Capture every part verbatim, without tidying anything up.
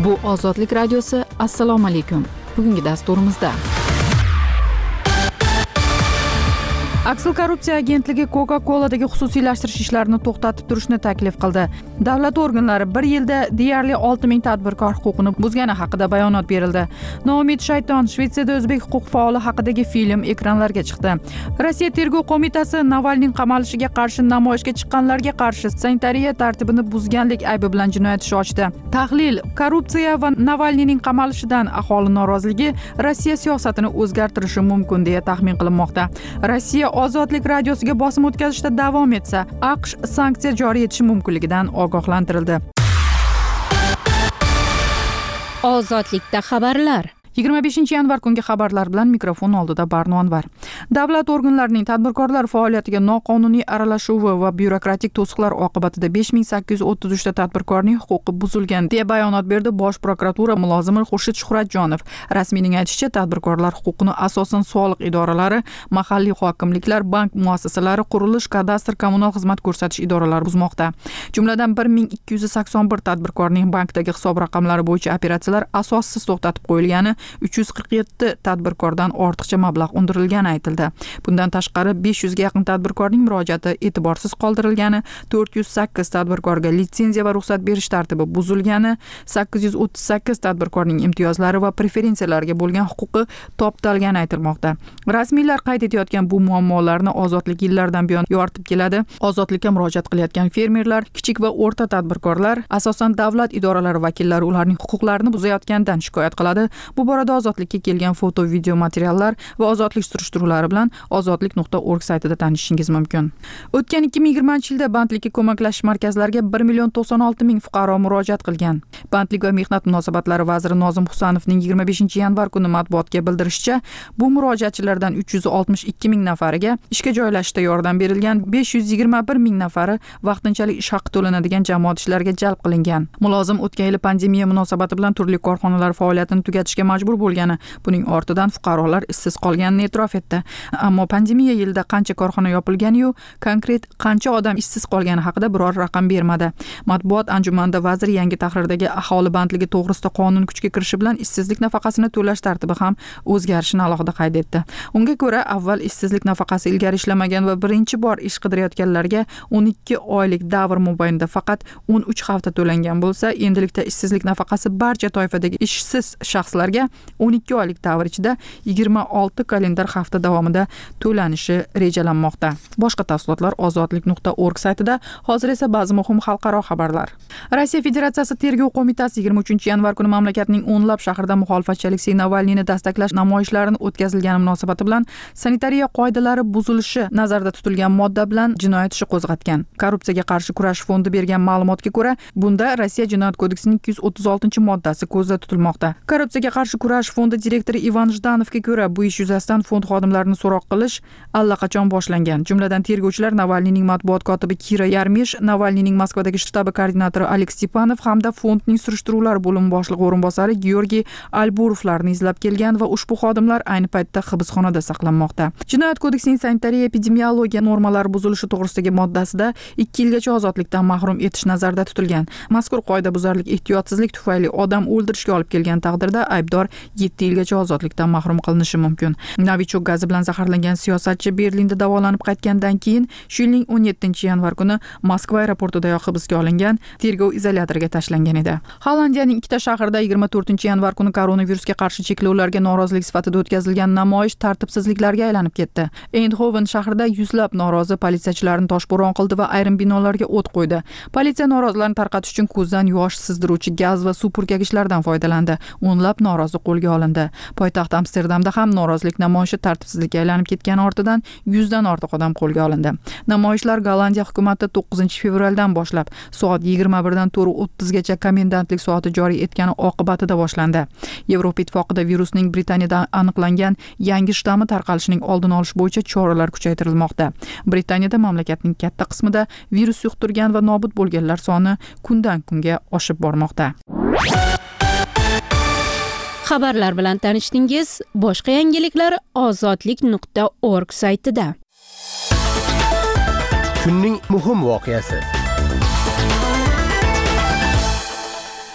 Bu Ozodlik radiosi. Assalomu alaykum. Bugungi dasturimizda Aksil korrupsiya agentligi Coca-Cola'dagi xususiylashtirish ishlarini to'xtatib turishni taklif qildi. Davlat organlari bir yilda deyarli olti ming tadbirkor huquqini buzgani haqida bayonot berildi. Noumid Shayton Shvetsiyada o'zbek huquq faoli haqidagi film ekranlarga chiqdi. Rossiya tergov qo'mitasi Navalning qamalishiga qarshi namoyishga chiqqanlarga qarshi sanitariya tartibini buzganlik aybi bilan jinoyat ishi ochdi. Tahlil: korrupsiya va Navalning qamalishidan aholi noroziligi Rossiya siyosatini o'zgartirishi mumkin deya taxmin qilinmoqda. Rossiya Ozodlik radiosiga bosim o'tkazishda davom etsa, AQSh sanksiya joriy etishi mumkinligidan ogohlantirildi. Ozodlikda xabarlar. yigirma beshinchi yanvar kungi xabarlar bilan mikrofon oldida Barno Anvar. Davlat organlarining tadbirkorlar faoliyatiga noqonuniy aralashuvi va byurokratik to'siqlar oqibatida besh ming sakkiz yuz o'ttiz uch ta tadbirkorning huquqi buzilgan deya bayonot berdi Bosh prokuratura mulozimi Xurshid Shuhratjonov. Rasmiyning aytishicha, tadbirkorlar huquqini asosan soliq idoralari, mahalliy hokimliklar, bank muassasalari, qurilish, kadastr, kommunal xizmat ko'rsatish idoralari buzmoqda. Jumladan bir ming ikki yuz sakson bir tadbirkorning bankdagi hisob raqamlari bo'yicha operatsiyalar asossiz to'xtatib qo'yilgani, uch yuz qirq yetti tadbirkordan ortiqcha mablag' undirilgani aytildi. Bundan tashqari besh yuz ga yaqin tadbirkorning murojaati e'tiborsiz qoldirilgani, to'rt yuz sakkiz tadbirkorga litsenziya va ruxsat berish tartibi buzilgani, sakkiz yuz o'ttiz sakkiz tadbirkorning imtiyozlari va preferensiyalarga bo'lgan huquqi toptalgani aytilmoqda. Rasmiylar qayd etayotgan bu muammolarni ozodlik yillardan buyon yoritib keladi. Ozodlikka murojaat qilayotgan fermerlar, kichik va o'rta tadbirkorlar, asosan davlat idoralari vakillari ularning huquqlarini buzayotganidan shikoyat qiladi. Bu borada ozodlikka kelgan foto, video materiallar va ozodlik surishtiruvlari bilan ozodlik nuqta org saytida tanishishingiz mumkin. O'tgan ikki ming yigirmanchi yilda bandlikka ko'maklashish markazlariga bir million to'qson olti ming fuqaro murojaat qilgan. Bandlik va mehnat munosabatlari vaziri Nozim Husanovning yigirma beshinchi yanvar kuni matbuotga bildirishicha, bu murojaatchilardan uch yuz oltmish ikki ming nafariga ishga joylashishda yordam berilgan, besh yuz yigirma bir ming nafari vaqtinchalik ish haqi to'lanadigan jamoat ishlariga jalb qilingan. Mulozim o'tgan yil pandemiya munosabati bilan turli korxonalar faoliyatini tugatishga majbur bo'lgani, buning ortidan fuqarolar ishsiz qolganini e'tirof etdi. Ammo pandemiya yilida qancha korxona yopilgani-yu, konkret qancha odam ishsiz qolgani haqida biror raqam bermadi. Matbuot anjumanida vazir yangi tahrirdagi aholi bandligi to'g'risida qonun kuchga kirishi bilan ishsizlik nafaqasini to'lash tartibi ham o'zgarishini alohida qayd etdi. Unga ko'ra, avval ishsizlik nafaqasi ilgari ishlamagan va birinchi bor ish qidirayotganlarga o'n ikki oylik davr mobaynida faqat o'n uch hafta to'langan bo'lsa, endilikda ishsizlik nafaqasi barcha toifadagi ishsiz shaxslarga o'n ikki oylik davr ichida yigirma olti kalendar hafta davomida to'lanishi rejalanmoqda. Boshqa tafsilotlar ozodlik nuqta org saytida. Hozir esa ba'zi muhim xalqaro xabarlar. Rossiya Federatsiyasi tergov qo'mitasi yigirma uchinchi yanvar kuni mamlakatning o'nlab shahrida muxolifatchi Aleksey Navalniyni dastaklash namoyishlarini o'tkazilgani munosabati bilan sanitariya qoidalari buzilishi nazarda tutilgan modda bilan jinoyat ishi qo'zg'atgan. Korrupsiyaga qarshi kurash fondi bergan ma'lumotga ko'ra, bunda Rossiya Jinoyat kodeksining ikki yuz o'ttiz oltinchi moddasi ko'zda tutilmoqda. Korrupsiyaga qarshi kurash fondi direktori Ivan Jdanovga ko'ra, bu ish yuzasidan fond xodimlarini so'roq qilish allaqachon boshlangan. Jumladan tergovchilar Navalniyning matbuot kotibi Kira Yarmish, Navalniyning Moskvadagi shtabi koordinatori Alek Stepanov hamda fondning surishtiruvlar bo'limi boshlig'i o'rinbosari Georgiy Alburovlarni izlab kelgan va ushbu xodimlar ayni paytda hibsxonada saqlanmoqda. Jinoyat kodeksining sanitariya epidemiologiya normalari buzilishi to'g'risidagi moddasida ikki yilgacha ozodlikdan mahrum etish nazarda tutilgan. Mazkur qoidabuzarlik ehtiyotsizlik tufayli odam o'ldirishga olib kelgan taqdirda aybdor yetti yilgacha ozodlikdan mahrum qilinishi mumkin. Novichok gazi bilan zaharlangan siyosatchi Berlinda davolanib qaytgandan keyin shu yilning o'n yettinchi yanvar kuni Moskva aeroportidayoq hibsga olingan, tergov izolyatoriga tashlangan edi. Hollandiyaning ikkita shahrida yigirma to'rtinchi yanvar kuni koronavirusga qarshi cheklovlarga norozilik sifatida o'tkazilgan namoyish tartibsizliklarga aylanib ketdi. Eindhoven shahrida yuzlab norozi politsiyachilarni toshbo'ron qildi va ayrim binolarga o't qo'ydi. Politsiya norozilarni tarqatish uchun ko'zdan yosh sizdiruvchi gaz va suv purkagichlardan foydalandi. O'nlab norozi qo'lga olindi. Poytaxt Amsterdamda ham norozilik namoyishi tartibsizlikka aylanib ketgani ortidan yuzdan ortiq odam qo'lga olindi. Namoyishlar Gollandiya hukumati to'qqizinchi fevraldan boshlab soat yigirma birdan to'rt o'ttizgacha komendantlik soati joriy etgani oqibatida boshlandi. Yevropa ittifoqida virusning Britaniyada aniqlangan yangi shtammi tarqalishining oldini olish bo'yicha choralar kuchaytirilmoqda. Britaniyada mamlakatning katta qismida virus yuqtirgan va nobud bo'lganlar soni kundan kunga oshib bormoqda. Xabarlar bilan tanishdingiz. Boshqa yangiliklar ozodlik nuqta org saytida. Kunning muhim voqeasi.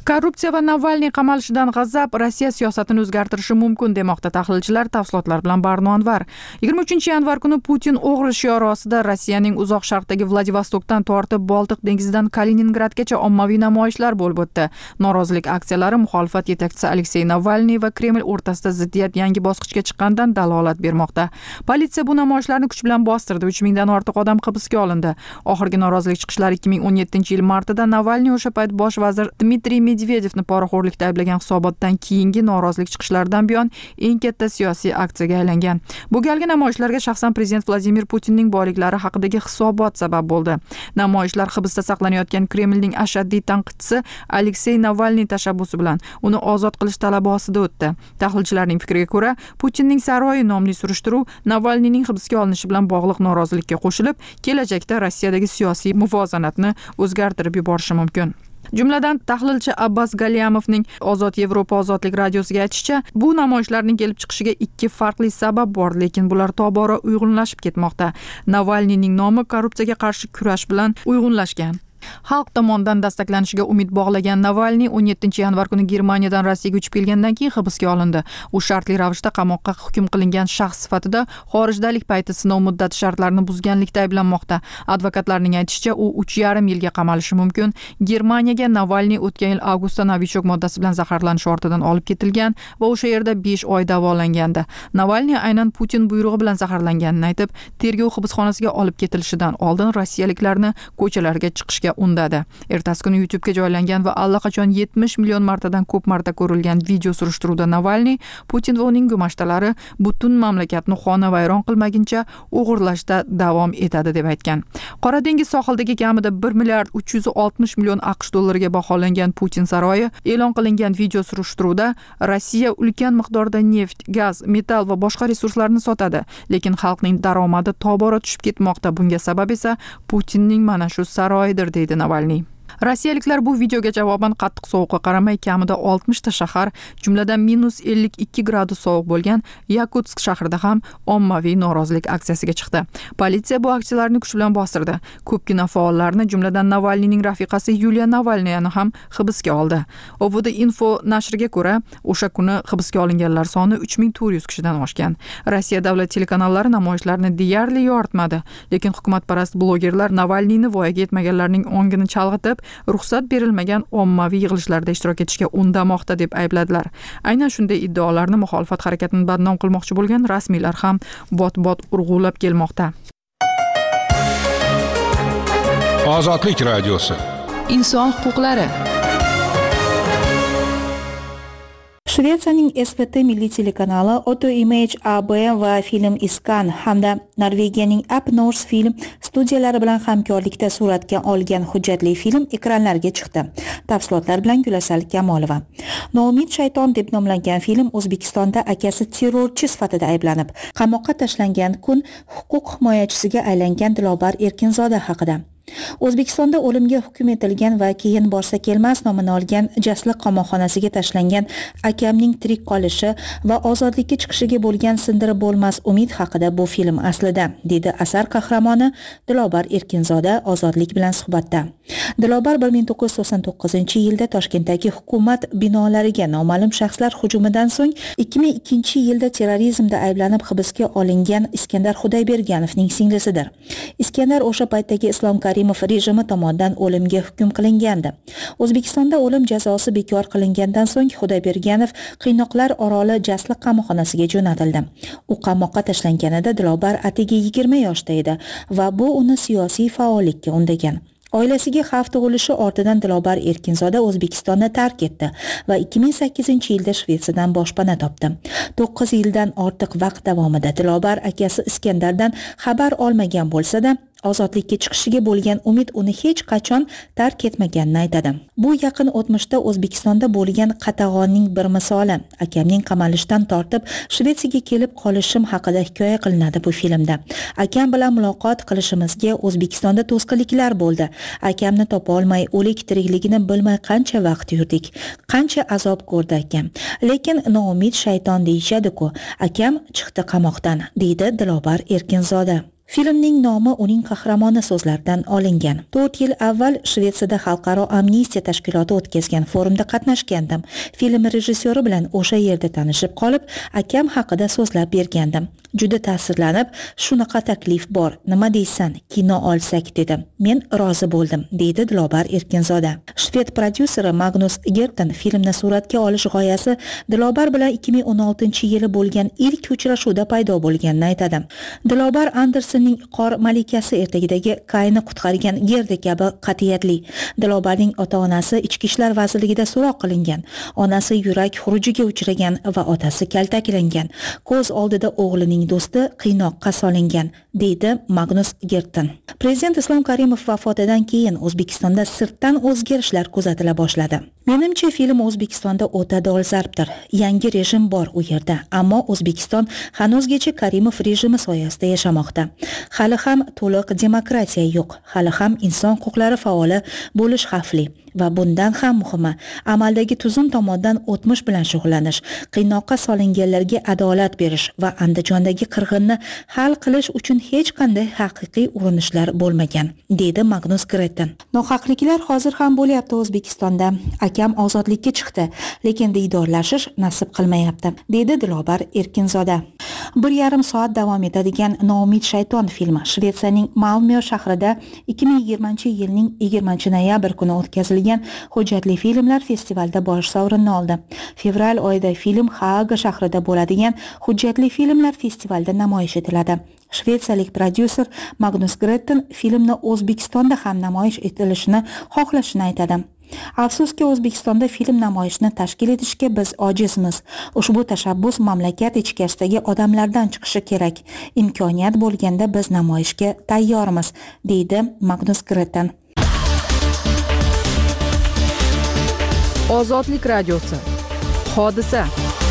Korrupsiya va Navalniy qamalishidan g'azab Rossiya siyosatini o'zgartirishi mumkin demoqda tahlilchilar. Tafsilotlar bilan Barno Anvar. yigirma uchinchi yanvar kuni Putin o'g'ri shiori ostida Rossiyaning uzoq sharqdagi Vladivostokdan tortib Boltiq dengizidan Kaliningradgacha ommaviy namoyishlar bo'lib o'tdi. Norozilik aksiyalari muxolifat yetakchisi Aleksey Navalniy va Kreml o'rtasida ziddiyat yangi bosqichga chiqqandan dalolat bermoqda. Politsiya bu namoyishlarni kuch bilan bostirdi. uch mingdan ortiq odam hibsga olindi. Oxirgi norozilik chiqishlari ikki ming o'n yettinchi yil martida Navalniy o'sha payt bosh vazir Dmitriy Medvedevni poraxo'rlikda ayblagan hisobotdan keyingi norozilik chiqishlaridan buyon eng katta siyosiy aksiyaga aylangan. Bu galgi namoyishlarga shaxsan prezident Vladimir Putinning boyliklari haqidagi hisobot sabab bo'ldi. Namoyishlar hibsda saqlanayotgan Kremlning ashaddiy tanqidchisi Aleksey Navalniy tashabbusi bilan uni ozod qilish talabi ostida o'tdi. Tahlilchilarning fikriga ko'ra, Putinning saroyi nomli surishtiruv Navalniyning hibsga olinishi bilan bog'liq norozilikka qo'shilib, kelajakda Rossiyadagi siyosiy muvozanatni o'zgartirib yuborishi mumkin. Jumladan tahlilchi Abbas Galyamovning Ozod Yevropa ozodlik radiosiga aytishicha, bu namoyishlarning kelib chiqishiga ikki farqli sabab bor, lekin bular tobora uyg'unlashib ketmoqda. Navalniyning nomi korrupsiyaga qarshi kurash bilan uyg'unlashgan. Xalq tomonidan dastaklanishiga umid bog'lagan Navalniy o'n yettinchi yanvar kuni Germaniyadan Rossiyaga uchib kelgandan keyin hibsga olindi. U shartli ravishda qamoqqa hukm qilingan shaxs sifatida xorijdalik payti sinov muddati shartlarini buzganlikda ayblanmoqda. Advokatlarning aytishicha, u uch yarim yilga qamalishi mumkin. Germaniyaga Navalniy o'tgan yil avgustda novichok moddasi bilan zaharlanish ortidan olib ketilgan va o'sha yerda besh oy davolangandi. Navalniy aynan Putin buyrug'i bilan zaharlanganini aytib, tergov hibsxonasiga olib ketilishidan oldin rossiyaliklarni ko'chalarga chiqishga undadi. Ertasi kuni YouTube ga joylangan va allaqachon yetmish million martadan ko'p marta ko'rilgan video surishtiruvda Navalniy Putin va uning gumashtalari butun mamlakatni xonavayron qilmaguncha o'g'irlashda davom etadi deb aytgan. Qora dengiz sohilidagi kamida bir milliard uch yuz oltmish million AQSh dollariga baholangan Putin saroyi e'lon qilingan video surishtiruvda Rossiya ulkan miqdorda neft, gaz, metall va boshqa resurslarni sotadi, lekin xalqning daromadi tobora tushib ketmoqda. Bunga sabab esa Putinning mana shu saroyidir deydi Navalniy. Rossiyaliklar bu videoga javoban qattiq sovuqqa qaramay kamida oltmishta shahar, jumladan minus ellik ikki gradus sovuq bo'lgan Yakutsk shahrida ham ommaviy norozilik aksiyasiga chiqdi. Politsiya bu aksiyalarni kuch bilan bostirdi. Ko'pgina faollarni, jumladan Navalniyning rafiqasi Yuliya Navalniyani ham hibsga oldi. O V D Info nashriga ko'ra, o'sha kuni hibsga olinganlar soni uch ming to'rt yuz kishidan oshgan. Rossiya davlat telekanallari namoyishlarni deyarli yoritmadi, lekin hukumatparast blogerlar Navalniyni voyaga yetmaganlarning ongini chalg'itib, ruxsat berilmagan ommaviy yig'ilishlarda ishtirok etishga undamoqda deb aybladilar. Aynan shunday iddaolarni muxolifat harakatini badnom qilmoqchi bo'lgan rasmiylar ham bot-bot urg'ulab kelmoqda. Ozodlik radiosi. Inson huquqlari. Shvetsiyaning S V T milliy telekanali Auto Image A B va film Iskan hamda Norvegiyaning Up North film studiyalari bilan hamkorlikda suratga olgan hujjatli film ekranlarga chiqdi. Tafsilotlar bilan Gulasal Kamolova. Noumid shayton deb nomlangan film O'zbekistonda akasi terrorchi sifatida ayblanib, qamoqqa tashlangan kun huquq himoyachisiga aylangan Dilobar Erkinzoda haqida. O'zbekistonda o'limga hukm etilgan va keyin borsa kelmas nomini olgan Jasliq qamoqxonasiga tashlangan akamning tirik qolishi va ozodlikka chiqishiga bo'lgan sindirib bo'lmas umid haqida bu film aslida, dedi asar qahramoni Dilobar Erkinzoda Ozodlik bilan suhbatda. Dilobar bir ming to'qqiz yuz to'qson to'qqizinchi yilda Toshkentdagi hukumat binolariga noma'lum shaxslar hujumidan so'ng ikki ming ikkinchi yilda terrorizmda ayblanib hibsga olingan Iskandar Xudayberganovning singlisidir. Iskandar o'sha paytdagi Islom Karimov rejimi tomonidan o'limga hukm qilingandi. O'zbekistonda o'lim jazosi bekor qilingandan so'ng Xudayberganov Qiynoqlar oroli Jasliq qamoqxonasiga jo'natildi. U qamoqqa tashlanganida Dilobar atigi yigirma yoshda edi va bu uni siyosiy faollikka undagan. Oilasiga xavf tug'ilishi ortidan Dilobar Erkinzoda O'zbekistonni tark etdi va ikki ming sakkizinchi yilda Shvetsiyadan boshpana topdi. to'qqiz yildan ortiq vaqt davomida Dilobar akasi Iskandardan xabar olmagan bo'lsa-da, ozodlikka chiqishiga bo'lgan umid uni hech qachon tark etmaganini aytadi. Bu yaqin o'tmishda O'zbekistonda bo'lgan qatag'onning bir misoli. Akamning qamalishdan tortib Shvetsiyaga kelib qolishim haqida hikoya qilinadi bu filmda. Akam bilan muloqot qilishimizga O'zbekistonda to'sqinliklar bo'ldi. Akamni topa olmay, o'lik tirikligini bilmay qancha vaqt yurdik. Qancha azob ko'rdi akam. Lekin noumid shayton deyishadi-ku. Akam chiqdi qamoqdan, deydi Dilobar Erkinzoda. Filmning nomi uning qahramoni so'zlaridan olingan. to'rt yil avval Shvetsiyada Xalqaro amnistiya tashkiloti o'tkazgan forumda qatnashgandim. Film rejissyori bilan o'sha yerda tanishib qolib, akam haqida so'zlab bergandim. Juda ta'sirlanib, shunaqa taklif bor, nima deysan, kino olsak dedim. Men rozi bo'ldim, deydi Dilobar Erkinzoda. Shved prodyuseri Magnus Gerten filmni suratga olish g'oyasi Dilobar bilan ikki ming o'n oltinchi yili bo'lgan ilk uchrashuvda paydo bo'lganini aytadi. Dilobar Andersenning Qor malikasi ertagidagi Kayni qutqargan Gerda kabi qat'iyatli. Dilobarning ota-onasi Ichki ishlar vazirligida so'roq qilingan. Onasi yurak xurujiga uchragan va otasi kaltaklangan. Ko'z oldida o'g'lining do'sti qiynoqqa solingan, deydi Magnus Gerten. Prezident Islom Karimov vafotidan keyin O'zbekistonda sirtdan o'zgarishlar kuzatila boshladi. Menimcha film O'zbekistonda o'ta dolzarbdir. Yangi rejim bor u yerda, ammo O'zbekiston hanuzgacha Karimov rejimi soyasida yashamoqda. Hali ham to'liq demokratiya yo'q, hali ham inson huquqlari faoli bo'lish xavfli. Va bundan ham muhimi, amaldagi tuzum tomonidan o'tmish bilan shug'ullanish, qiynoqqa solinganlarga adolat berish va Andijondagi qirg'inni hal qilish uchun hech qanday haqiqiy urinishlar bo'lmagan, deydi Magnus Gerten. Nohaqliklar hozir ham bo'lyapti O'zbekistonda. Akam ozodlikka chiqdi, lekin diydorlashish nasib qilmayapti, deydi Dilobar Erkinzoda. Bir yarim soat davom etadigan Noumid shayton filmi Shvetsiyaning Malmö shahrida ikki ming yigirmanchi yilning yigirmanchi noyabr kuni o'tkazilgan hujjatli filmlar festivalida bosh sovrinni oldi. Fevral oyida film Haaga shahrida bo'ladigan hujjatli filmlar festivalida namoyish etiladi. Shvetsiyalik prodyuser Magnus Gerten filmni O'zbekistonda ham namoyish etilishini xohlashini aytadi. Afsuski O'zbekistonda film namoyishini tashkil etishga biz ojizmiz. Ushbu tashabbus mamlakat ichkarisidagi odamlardan chiqishi kerak. Imkoniyat bo'lganda biz namoyishga tayyormiz, deydi Magnus Gerten. Ozodlik radiosi. Hodisa.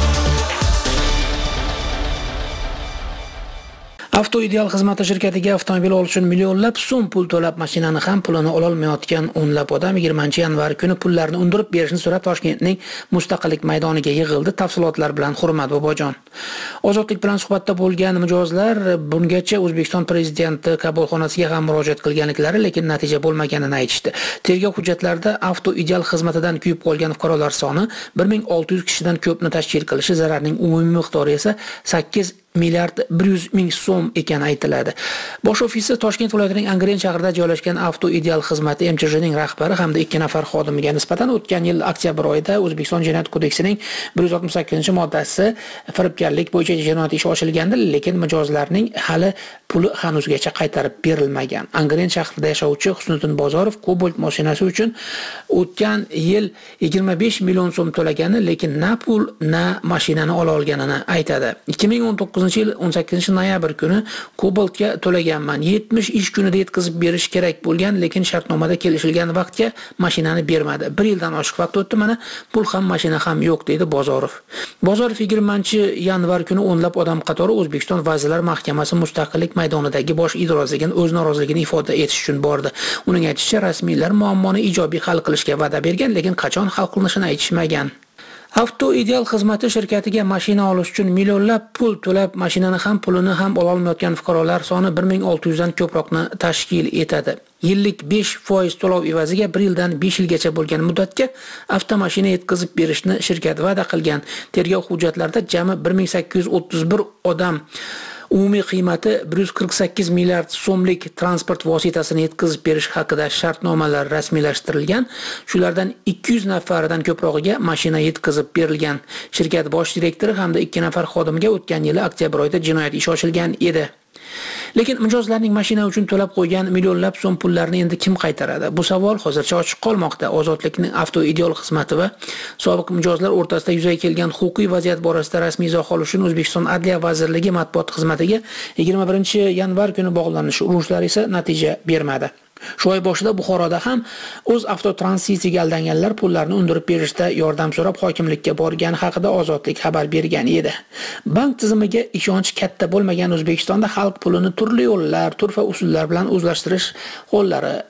Avtoideal xizmati shirkatiga avtomobil olish uchun millionlab so'm pul to'lab, mashinani ham pulini ola olmayotgan o'nlab odam yigirmanchi yanvar kuni pullarni undirib berishni so'rab Toshkentning Mustaqillik maydoniga yig'ildi. Tafsilotlar bilan Hurmat Bobojon. Ozodlik bilan suhbatda bo'lgan mijozlar bungacha O'zbekiston prezidenti qabulxonasiga ham murojaat qilganliklari, lekin natija bo'lmaganini aytishdi. Tergov hujjatlarida avtoideal xizmatidan kuyib qolgan fuqarolar soni bir ming olti yuz kishidan ko'pni tashkil qilishi, zararning umumiy miqdori esa sakkiz milliard bir yuz ming so'm ekani aytiladi. Bosh ofisi Toshkent viloyatining Angren shahrida joylashgan Avtoideal xizmati M Ch Jning rahbari hamda ikki nafar xodimiga nisbatan o'tgan yil oktyabr oyida O'zbekiston Jinoyat kodeksining bir yuz oltmish sakkizinchi moddasi firibgarlik bo'yicha jinoyat ishi ochilgandi, lekin mijozlarning hali puli hanuzgacha qaytarib berilmagan. Angren shahrida yashovchi Husniddin Bozorov Cobalt mashinasi uchun o'tgan yil yigirma besh million so'm to'lagani, lekin na pul, na mashinani ola olganini aytadi. ikki ming o'n to'qqizinchi yil o'n sakkizinchi noyabr kuni Cobaltga to'laganman. yetmish ish kunida yetkazib berish kerak bo'lgan, lekin shartnomada kelishilgan vaqtga mashinani bermadi. bir yildan oshiq vaqt o'tdi, mana pul ham mashina ham yo'q, deydi Bozorov. Bozorov yigirmanchi yanvar kuni o'nlab odam qatori O'zbekiston Vazirlar Mahkamasi Mustaqillik maydonidagi bosh idorasiga o'z noroziligini ifoda etish uchun bordi. Uning aytishicha, rasmiylar muammoni ijobiy hal qilishga va'da bergan, lekin qachon hal qilinishini aytishmagan. Avtoideal xizmati shirkatiga mashina olish uchun millionlab pul to'lab, mashinani ham pulini ham ola olmayotgan fuqarolar soni bir ming olti yuz dan ko'proqni tashkil etadi. Yillik besh foiz to'lov evaziga bir yildan besh yilgacha bo'lgan muddatga avtomashina yetkazib berishni shirkat va'da qilgan. Tergov hujjatlarida jami bir ming sakkiz yuz o'ttiz bir odam umumiy qiymati bir yuz qirq sakkiz milliard so'mlik transport vositasini yetkazib berish haqida shartnomalar rasmiylashtirilgan. Shulardan ikki yuz nafaridan ko'prog'iga mashina yetkazib berilgan. Shirkat bosh direktori hamda ikki nafar xodimiga o'tgan yili oktyabr oyida jinoyat ishi ochilgan edi. Lekin mijozlarning mashina uchun to'lab qo'ygan millionlab so'm pullarni endi kim qaytaradi? Bu savol hozircha ochiq qolmoqda. Ozodlikning Avtoideal xizmati va sobiq mijozlar o'rtasida yuzaga kelgan huquqiy vaziyat borasida rasmiy izoh olish uchun O'zbekiston Adliya vazirligi matbuot xizmatiga yigirma birinchi yanvar kuni bog'lanish urushlar esa natija bermadi. Shu oy boshida Buxoroda ham o'z avtotransitiga aldanganlar pullarni undirib berishda yordam so'rab hokimlikka borgani haqida Ozodlik xabar bergan edi. Bank tizimiga ishonch katta bo'lmagan O'zbekistonda xalq pulini turli yo'llar, turfa usullar bilan o'zlashtirish hollari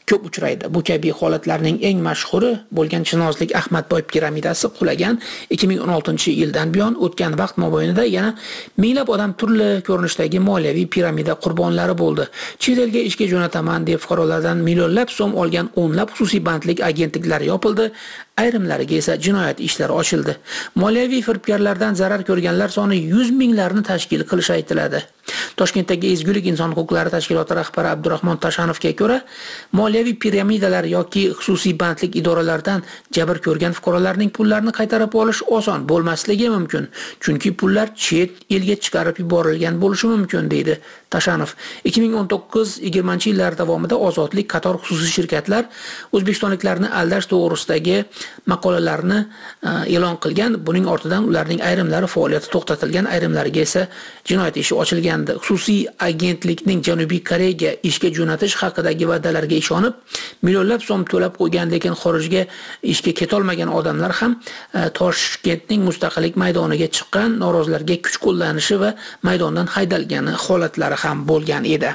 ko'p uchraydi. Bu kabi holatlarning eng mashhuri bo'lgan Chinozlik Ahmadboy piramidasi qulagan ikki ming o'n oltinchi yildan buyon o'tgan vaqt mobaynida yana minglab odam turli ko'rinishdagi moliyaviy piramida qurbonlari bo'ldi. Chet elga ishga jo'nataman deb fuqarolardan millionlab so'm olgan o'nlab xususiy bandlik agentliklari yopildi, ayrimlariga esa jinoyat ishlari ochildi. Moliyaviy firibgarlardan zarar ko'rganlar soni yuz minglarni tashkil qilishi aytiladi. Toshkentdagi Ezgulik inson huquqlari tashkiloti rahbari Abdurahmon Tashanovga ko'ra, moliyaviy piramidalar yoki xususiy bandlik idoralaridan jabr ko'rgan fuqarolarning pullarini qaytarib olish oson bo'lmasligi mumkin, chunki pullar chet elga chiqarib yuborilgan bo'lishi mumkin, deydi Tashanov. ikki ming o'n to'qqiz yigirmanchi yillar davomida Ozodlik qator xususiy shirkatlar o'zbekistonliklarni aldash to'g'risidagi maqolalarni e'lon qilgan. Buning ortidan ularning ayrimlari faoliyati to'xtatilgan, ayrimlariga esa jinoyat ishi ochilgan. Xususiy agentlikning Janubiy Koreyaga ishga jo'natish haqidagi va'dalarga ishonib, millionlab so'm to'lab qo'ygan, lekin xorijga ishga ketolmagan odamlar ham Toshkentning Mustaqillik maydoniga chiqqan, norozilarga kuch qo'llanishi va maydondan haydalgani holatlari ham bo'lgan edi.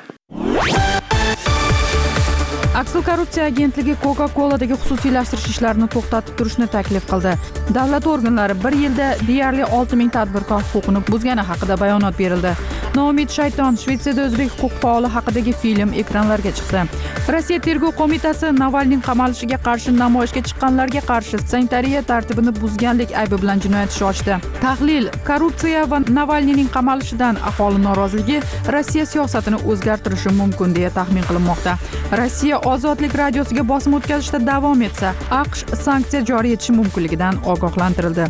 Aksil korrupsiya agentligi Coca-Cola'dagi xususiylashtirish ishlarini to'xtatib turishni taklif qildi. Davlat organlari bir yilda deyarli olti ming tadbirkor huquqini buzgani haqida bayonot berildi. Noumid Shayton Shvetsiyada o'zbek huquq faoli haqidagi film ekranlarga chiqdi. Rossiya tergov qo'mitasi Navalniy qamalishiga qarshi namoyishga chiqqanlarga qarshi sanitariya tartibini buzganlik aybi bilan jinoyat ishi ochdi. Tahlil: korrupsiya va Navalniyning qamalishidan aholi noroziligi Rossiya siyosatini o'zgartirishi mumkin deya taxmin qilinmoqda. Rossiya Ozodlik radiosiga bosim o'tkazishda davom etsa, AQSh sanksiya joriy etishi mumkinligidan ogohlantirildi.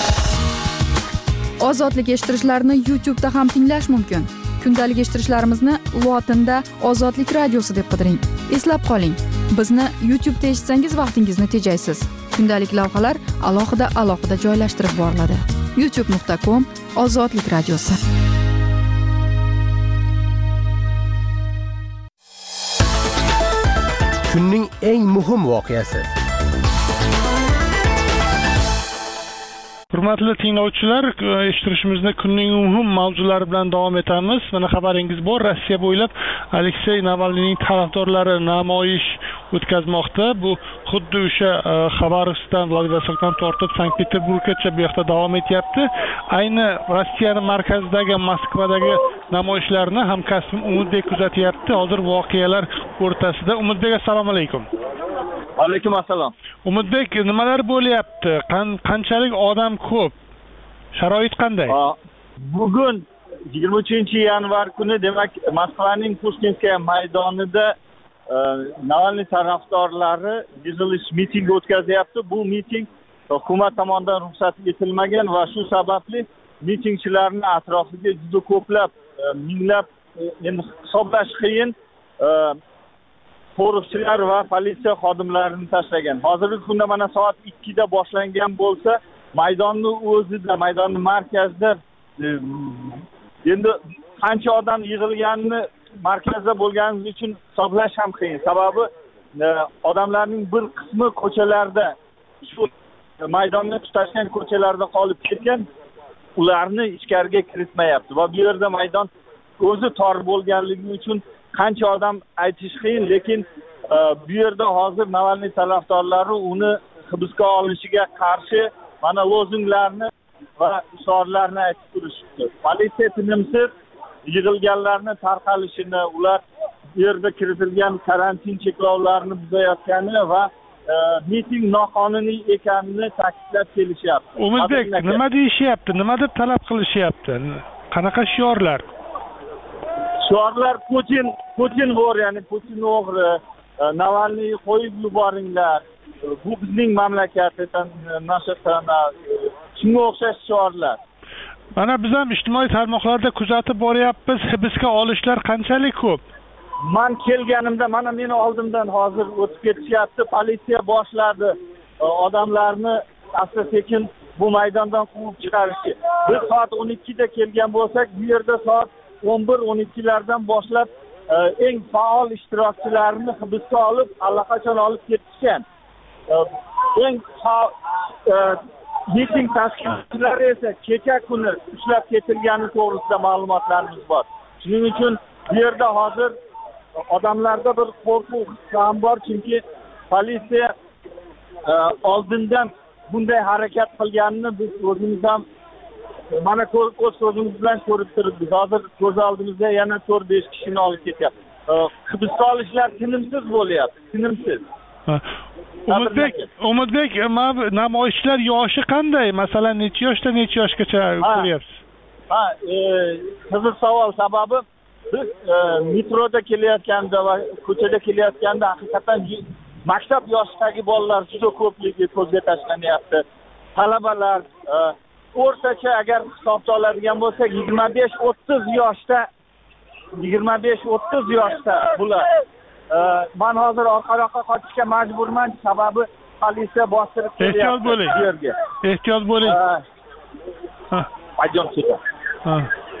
Ozodlik eshittirishlarini YouTube'da ham tinglash mumkin. Kundalik eshittirishlarimizni lotinda Ozodlik radiosi deb qidiring. Eslab qoling, bizni YouTube'da eshitsangiz vaqtingizni tejaysiz. Kundalik lavhalar alohida alohida joylashtirib boriladi. youtube nuqta com Ozodlik radiosi. Kunning eng muhim voqeasi. Hurmatli tinglovchilar, eshittirishimizni kunning muhim mavzulari bilan davom etamiz. Mana xabaringiz bor, Rossiya bo'ylab Aleksey Navalniyning tarafdorlari namoyish o'tkazmoqda. Bu xuddi o'sha Xabarovskdan, Vladivostokdan tortib Sankt-Peterburggacha bu yoqda davom etyapti. Ayni Rossiyaning markazidagi Moskvadagi namoyishlarni hamkasbim Umidbek kuzatyapti. Hozir voqealar o'rtasida. Umidbek, assalomu alaykum. Alaykum assalom. Umidbek, nimalar bo'lyapti? Qanchalik odam ko'p? Sharoit qanday? Bugun yigirma uchinchi yanvar kuni, demak, Moskvaning Pushkinskaya maydonida Navalniy tarafdorlari yig'ilish miting o'tkazyapti. Bu miting hukumat tomonidan ruxsat etilmagan va shu sababli mitingchilarning atrofiga juda ko'plab, minglab, endi hisoblash qiyin qo'riqchilar va politsiya xodimlarini tashlagan. Hozirgi kunda mana soat ikkida boshlangan bo'lsa, maydonning o'zida, maydonning markazida endi qancha odam yig'ilganini markazda bo'lganimiz uchun hisoblash ham qiyin. Sababi odamlarning bir qismi ko'chalarda, shu maydonni tutashgan ko'chalarda qolib ketgan, ularni ichkariga kiritmayapti va bu yerda maydon o'zi tor bo'lganligi uchun qancha odam aytish qiyin, lekin bu yerda hozir Navalniy tarafdorlari uni hibsga olinishiga qarshi mana lozunglarni va ishorlarni aytib turishibdi. Politsiya tinimsiz yig'ilganlarni tarqalishini, ular bu yerda kiritilgan karantin cheklovlarini buzayotgani va miting noqonuniy ekanini ta'kidlab kelishyapti. Umidbek, nima deyishyapti? Nima deb talab qilishyapti? Qanaqa shiorlar? Shiorlar Putin, Putin o'g'ri, ya'ni Putin o'g'ri, Navalniy qo'yib yuboringlar. Bu bizning mamlakatdan nashatana, shunga o'xshash shiorlar. Mana biz ham ijtimoiy tarmoqlarda kuzatib boryapmiz. Hibsga olishlar qanchalik ko'p? Men kelganimda mana meni oldimdan hozir o'tib ketishyapti. Politsiya boshladi odamlarni asta-sekin bu maydondan quvib chiqarishga. Biz soat o'n ikkida kelgan bo'lsak, bu yerda soat o'n bir o'n ikkilardan boshlab eng faol ishtirokchilarni hibsga olib, allaqachon olib ketishgan. Eng miting tashkilotchilari esa kecha kuni ushlab ketilgani to'g'risida ma'lumotlarimiz bor. Shuning uchun bu yerda hozir odamlarda bir qo'rquv ham bor, chunki politsiya oldindan bunday harakat qilganini biz o'zimiz ham mana ko'z ko'zimiz bilan ko'rib turibmiz. Hozir ko'z oldimizda yana to'rt besh kishini olib ketyapti. Hibsga olishlar tinimsiz bo'lyapti, tinimsiz. Umidbek, Umidbek, namoyishchilar yoshi qanday? Masalan, necha yoshdan necha yoshgacha ko'ryapsiz? Ha, qiziq savol. Sababi biz metroda kelayotganda va ko'chada kelayotganda haqiqatan maktab yoshidagi bolalar juda ko'pligi ko'zga tashlanyapti. Talabalar o'rtacha agar hisobga oladigan bo'lsak yigirma besh o'ttiz yoshda yigirma besh o'ttiz yoshda bular. Men hozir orqaroqqa qochishga majburman, sababi politsiya bostirib kelyapti. Ehtiyot bo'ling. Ehtiyot bo'ling. Ha. Payjon seta. Ha.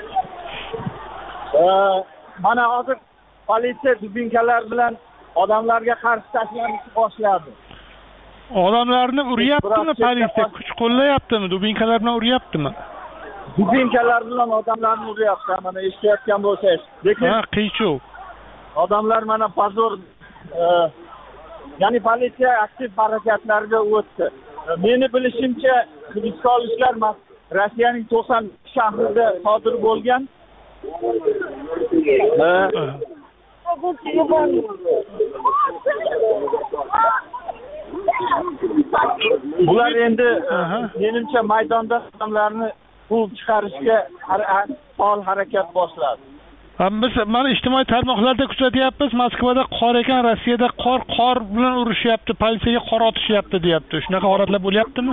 Mana hozir politsiya dubinkalar bilan odamlarga qarshi tashlanishni boshladi. Odamlarni uryaptimi politsiya? Kuch qo'llayaptimi? Dubinkalar bilan uryaptimi? Dubinkalar bilan odamlarni uryapti. Mana eshitayotgan bo'lsangiz. Lekin ha, qiyshuv. Odamlar mana pozor, ya'ni politsiya aktiv harakatlarga o'tdi. Meni bilishimcha, hibsga olishlar Rossiyaning to'qson shahrida sodir bo'lgan. Bular endi menimcha maydonda odamlarni quvib chiqarishga faol harakat boshladi. Biz mana ijtimoiy tarmoqlarda kuzatyapmiz, Moskvada qor ekan, Rossiyada qor qor bilan urishyapti, politsiyaga qor otishyapti deyapti. Shunaqa holatlar bo'lyaptimi?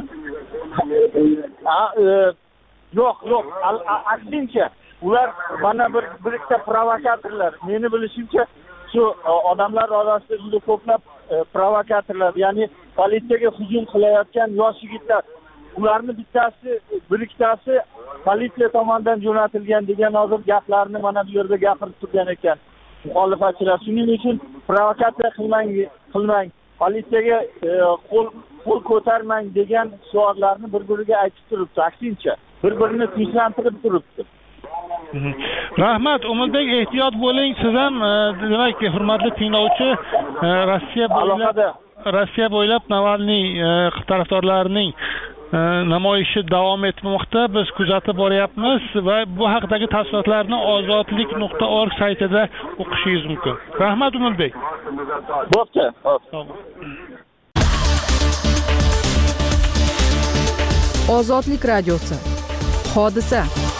Yo'q, yo'q, aksincha ular mana bir birikta provokatorlar. Meni bilishimcha, shu odamlar orasida juda ko'plab provokatorlar, ya'ni politsiyaga hujum qilayotgan yosh yigitlar. Ularning bittasi, biriktasi politsiya tomonidan jo'natilgan degan hozir gaplarni mana bu yerda gapirib turgan ekan muxolifatchilar. Shuning uchun provokatsiya qilmang, qilmang, politsiyaga qo'l qo'l ko'tarmang degan shiorlarni bir-biriga aytib turibdi. Aksincha, bir-birini tinchlantirib turibdi. Rahmat, Umidbek, ehtiyot bo'ling. Siz ham demak, hurmatli tinglovchi, Rossiya bo'ylab Rossiya bo'ylab Navalniy tarafdorlarining namoyishi davom etmoqda. Biz kuzatib boryapmiz va bu haqdagi tafsilotlarni ozodlik nuqta org saytida o'qishingiz mumkin. Rahmat, Umidbek. Bo'pti. Ozodlik radiosi. Hodisa.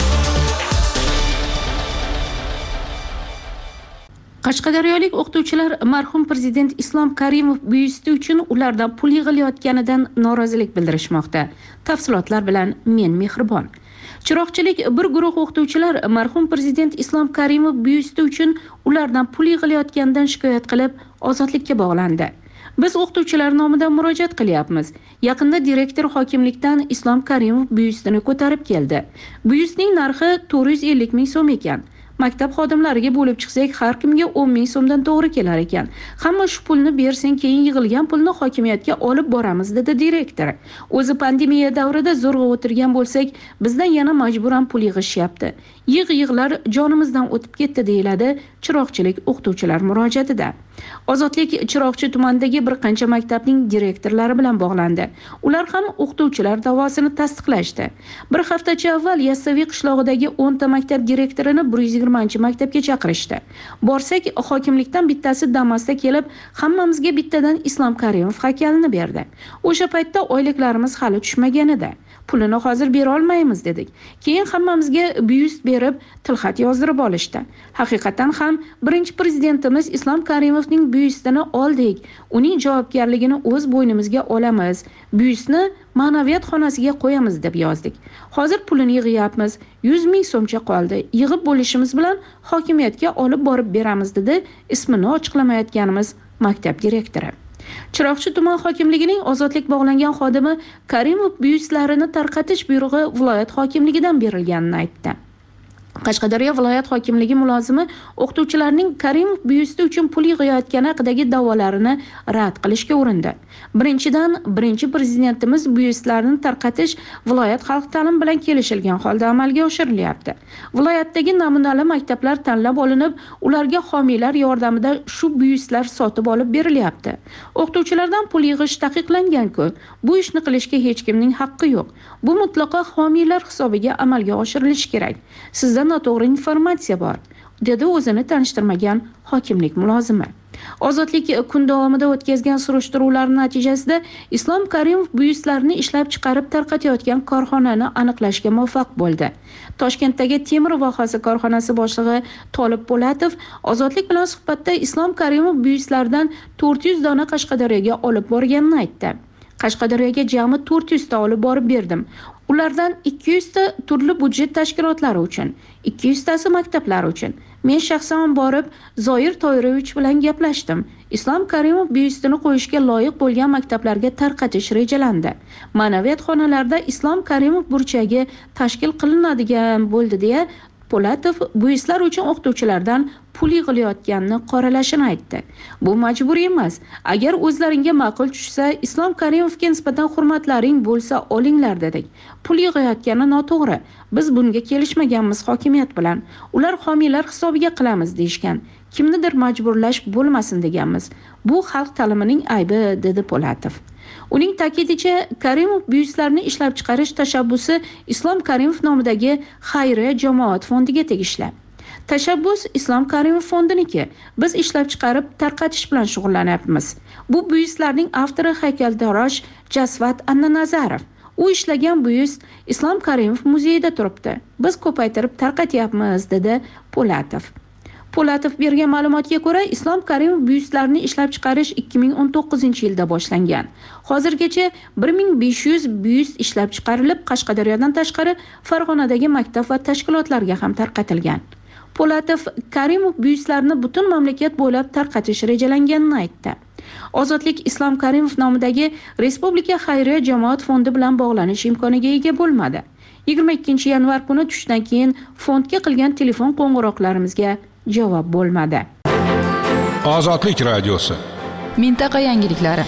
Qashqadaryolik o'qituvchilar marhum prezident Islom Karimov byusti uchun ulardan pul yig'ilayotganidan norozilik bildirishmoqda. Tafsilotlar bilan men Mehribon. Chiroqchilik bir guruh o'qituvchilar marhum prezident Islom Karimov byusti uchun ulardan pul yig'ilayotganidan shikoyat qilib, ozodlikka bog'landi. Biz o'qituvchilar nomidan murojaat qilyapmiz. Yaqinda direktor hokimlikdan Islom Karimov byustini ko'tarib keldi. Byustning narxi to'rt yuz ellik ming so'm ekan. Maktab xodimlariga bo'lib chiqsak, har kimga o'n ming so'mdan to'g'ri kelar ekan. Hamma shu pulni bersang, keyin yig'ilgan pulni hokimiyatga olib boramiz, dedi direktor. O'zi pandemiya davrida zo'rg'a o'tirgan bo'lsak, bizdan yana majburan pul yig'ishyapti. Yig'-yig'lar jonimizdan o'tib ketdi, deyiladi Chiroqchilik o'qituvchilar murojaatida. Ozodlik Chiroqchi tumanidagi bir qancha maktabning direktorlari bilan bog'landi. Ular ham o'qituvchilar da'vosini tasdiqlashdi. Bir haftacha avval Yassaviy qishlog'idagi o'n ta maktab direktorini bir yuz yigirmanchi maktabga chaqirishdi. Borsak, hokimlikdan bittasi Damasda kelib, hammamizga bittadan Islom Karimov haykalini berdi. O'sha paytda oyliklarimiz hali tushmagan edi. Pulini hozir bera olmaymiz dedik. Keyin hammamizga byust berib, tilxat yozdirib olishdi. Haqiqatan ham birinchi prezidentimiz Islom Karimovning byustini oldik. Uning javobgarligini o'z bo'ynimizga olamiz. Byustni ma'naviyat xonasiga qo'yamiz deb yozdik. Hozir pulini yig'yapmiz. yuz ming so'mcha qoldi. Yig'ib bo'lishimiz bilan hokimiyatga olib borib beramiz, dedi ismini ochiqlamayotganimiz maktab direktori. Chiroqchi tuman hokimligining ozodlik bog'langan xodimi Karimov byustlarini tarqatish buyrug'i viloyat hokimligidan berilganini aytdi. Qashqadaryo viloyat hokimligi mulozimi o'qituvchilarning Karimov byusti uchun pul yig'ayotgani haqidagi da'volarini rad qilishga urindi. Birinchidan, birinchi prezidentimiz byustlarni tarqatish viloyat xalq ta'limi bilan kelishilgan holda amalga oshirilyapti. Viloyatdagi namunali maktablar tanlab olinib, ularga homiylar yordamida shu byustlar sotib olib berilyapti. O'qituvchilardan pul yig'ish taqiqlangan-ku, bu ishni qilishga hech kimning haqqi yo'q. Bu mutlaqo homiylar hisobiga amalga oshirilishi kerak. Sizda noto'g'ri informatsiya bor, dedi o'zini tanishtirmagan hokimlik mulozimi. Ozodlik kun davomida o'tkazgan surishtiruvlar natijasida Islom Karimov byustlarini ishlab chiqarib tarqatayotgan korxonani aniqlashga muvaffaq bo'ldi. Toshkentdagi temir vohasi korxonasi boshlig'i Tolib Po'latov Ozodlik bilan suhbatda Islom Karimov byustlaridan to'rt yuz dona Qashqadaryoga olib borganini aytdi. Qashqadaryoga jami to'rt yuz ta olib borib berdim. Ulardan ikki yuz ta turli budjet tashkilotlari uchun, ikki yuz tasi maktablar uchun. Men shaxsan borib Zoir Toyrovich bilan gaplashdim. Islom Karimov byustini qo'yishga loyiq bo'lgan maktablarga tarqatish rejalandi. Ma'naviyat xonalarida Islom Karimov burchagi tashkil qilinadigan bo'ldi deya Po'latov byustlar uchun o'qituvchilardan pul yig'ilayotganini qoralashini aytdi. Bu majburiy emas. Agar o'zlaringga ma'qul tushsa, Islom Karimovga nisbatan hurmatlaring bo'lsa, olinglar dedik. Pul yig'ayotgani noto'g'ri. Biz bunga kelishmaganmiz hokimiyat bilan. Ular homiylar hisobiga qilamiz deyishgan. Kimnidir majburlash bo'lmasin deganmiz. Bu xalq ta'limining aybi, dedi Po'latov. Uning ta'kidicha, Karimov byustlarini ishlab chiqarish tashabbusi Islom Karimov nomidagi xayriya jamoat fondiga tegishli. Tashabbus Islom Karimov fondiniki. Biz ishlab chiqarib tarqatish bilan shug'ullanyapmiz. Bu byustlarning avtori haykaltarosh Jasvat Annanazarov. U ishlagan byust Islom Karimov muzeyida turibdi. Biz ko'paytirib tarqatyapmiz, dedi Po'latov. Po'latov bergan ma'lumotga ko'ra, Islom Karimov byustlarini ishlab chiqarish ikki ming o'n to'qqizinchi yilda boshlangan. Hozirgacha bir ming besh yuz byust ishlab chiqarilib, Qashqadaryodan tashqari Farg'onadagi maktab va tashkilotlarga ham tarqatilgan. Po'latov Karimov byustlarini butun mamlakat bo'ylab tarqatish rejalanganini aytdi. Ozodlik Islom Karimov nomidagi Respublika xayriya jamoat fondi bilan bog'lanish imkoniga ega bo'lmadi. yigirma ikkinchi yanvar kuni tushdan keyin fondga qilgan telefon qo'ng'iroqlarimizga javob bo'lmadi. Ozodlik radiosi. Mintaqa yangiliklari.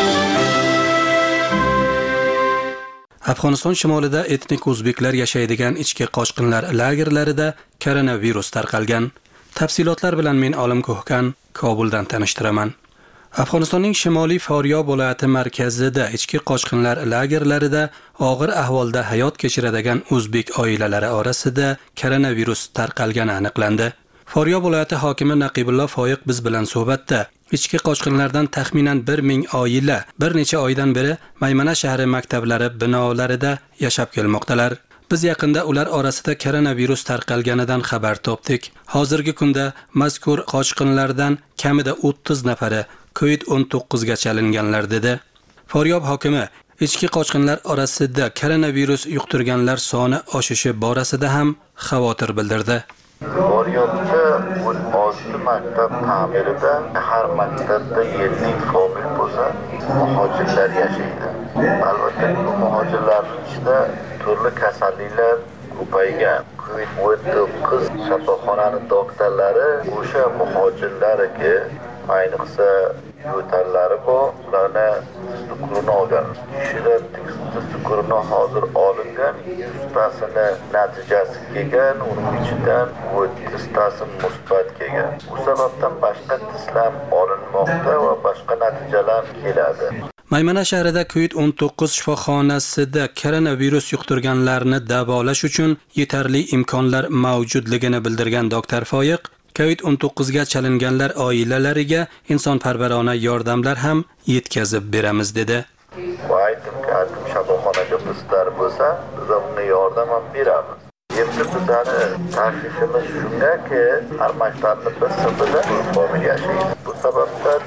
Afg'oniston shimolida etnik o'zbeklar yashaydigan ichki qochqinlar lagerlarida koronavirus tarqalgan. Tafsilotlar bilan men Olim Ko'hkan Kobuldan tanishtiraman. Afg'onistonning shimoliy Foryob viloyati markazida ichki qochqinlar lagerlarida og'ir ahvolda hayot kechiradigan o'zbek oilalari orasida koronavirus tarqalgani aniqlandi. Foryob viloyati hokimi Naqibullo Foyiq biz bilan suhbatda ichki qochqinlardan taxminan bir ming oila bir necha oydan beri Maymana shahri maktablari binolarida yashab kelmoqdalar. Biz yaqinda ular orasida koronavirus tarqalganidan xabar topdik. Hozirgi kunda mazkur qochqinlardan kamida o'ttiz nafari kovid o'n to'qqiz ga chalinganlar dedi. Foryob hokimi ichki qochqinlar orasida koronavirus yuqtirganlar soni oshishi borasida ham xavotir bildirdi. Foryobda o'n olti maktab ta'mirida har maktabda yetti ming komil bo'lsa, muhojirlar yashaydi. Albatta bu muhojirlarning ichida turli kasalliklar ko'paygan. kovid o'n to'qqiz shifoxonasi doktorlari o'sha muhojirlarga ayniqsa yo'tallari bor, ularni tuzuklarni olgan. Kishilar tuzuklarni hozir olingan, yuztasini natijasi kelgan, uning ichidan o'ttiztasi musbat kelgan. Bu sababdan boshqa testlar olinmoqda va boshqa natijalar keladi. Maymana shahrida kovid o'n to'qqiz shifoxonasida koronavirus yuqtirganlarni davolash uchun yetarli imkonlar mavjudligini bildirgan doktor Foyiq, kovid o'n to'qqiz ga chalinganlar oilalariga insonparvarona yordamlar ham yetkazib beramiz dedi. Aytimki, aytim shifoxonaga bizlar bo'lsa, biz unga yordam ham beramiz. Endi bizani tashvishimiz shundaki, har maktabni bir sirida famil yashaydi. Bu sababdan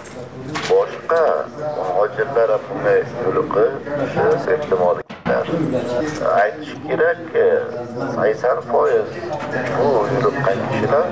boshqa muhojirlar bunga yo'liqish ehtimoli bor. Aytish kerakki, sakson foiz bu yo'liqqan kishilar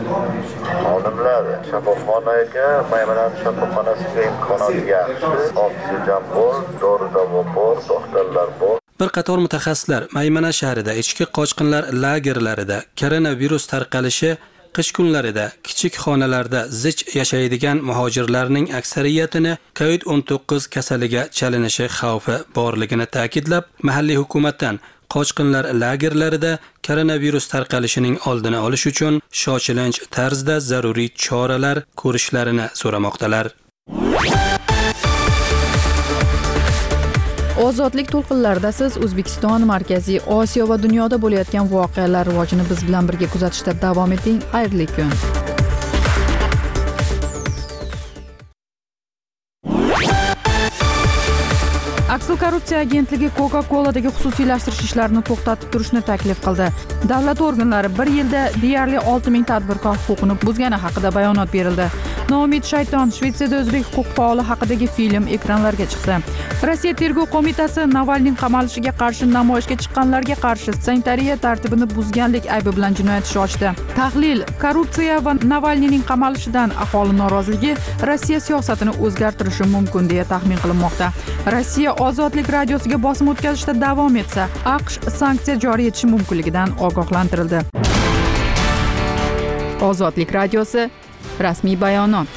xonimlar shifoxonaga, Maymana shifoxonasiga imkoniyati yaxshi, oksigen bor, dori-davo bor, doktorlar bor. Bir qator mutaxassislar Maymana shahrida ichki qochqinlar lagerlarida koronavirus tarqalishi qish kunlarida kichik xonalarda zich yashaydigan muhojirlarning aksariyatini kovid o'n to'qqiz kasaliga chalinishi xavfi borligini ta'kidlab, mahalliy hukumatdan qochqinlar lagerlarida koronavirus tarqalishining oldini olish uchun shoshilinch tarzda zaruriy choralar ko'rishlarini so'ramoqdalar. Ozodlik to'lqinlarida siz O'zbekiston, Markaziy Osiyo va dunyoda bo'layotgan voqealar rivojini biz bilan birga kuzatishda davom eting. Xayrli kun. Aksil korrupsiya agentligi Coca-Cola'dagi xususiylashtirish ishlarini to'xtatib turishni taklif qildi. Davlat organlari bir yilda deyarli olti ming tadbirkor huquqini buzgani haqida bayonot berildi. Noumid shayton Shvetsiyada o'zbek huquq faoli haqidagi film ekranlarga chiqdi. Rossiya tergov qo'mitasi Navalniy qamalishiga qarshi namoyishga chiqqanlarga qarshi sanitariya tartibini buzganlik aybi bilan jinoyat ishi ochdi. Tahlil: korrupsiya va Navalniyning qamalishidan aholi noroziligi Rossiya siyosatini o'zgartirishi mumkin deya taxmin qilinmoqda. Rossiya Ozodlik radiosiga bosim o'tkazishda davom etsa, AQSh sanksiya joriy etishi mumkinligidan ogohlantirildi. Ozodlik radiosi rasmiy bayonot.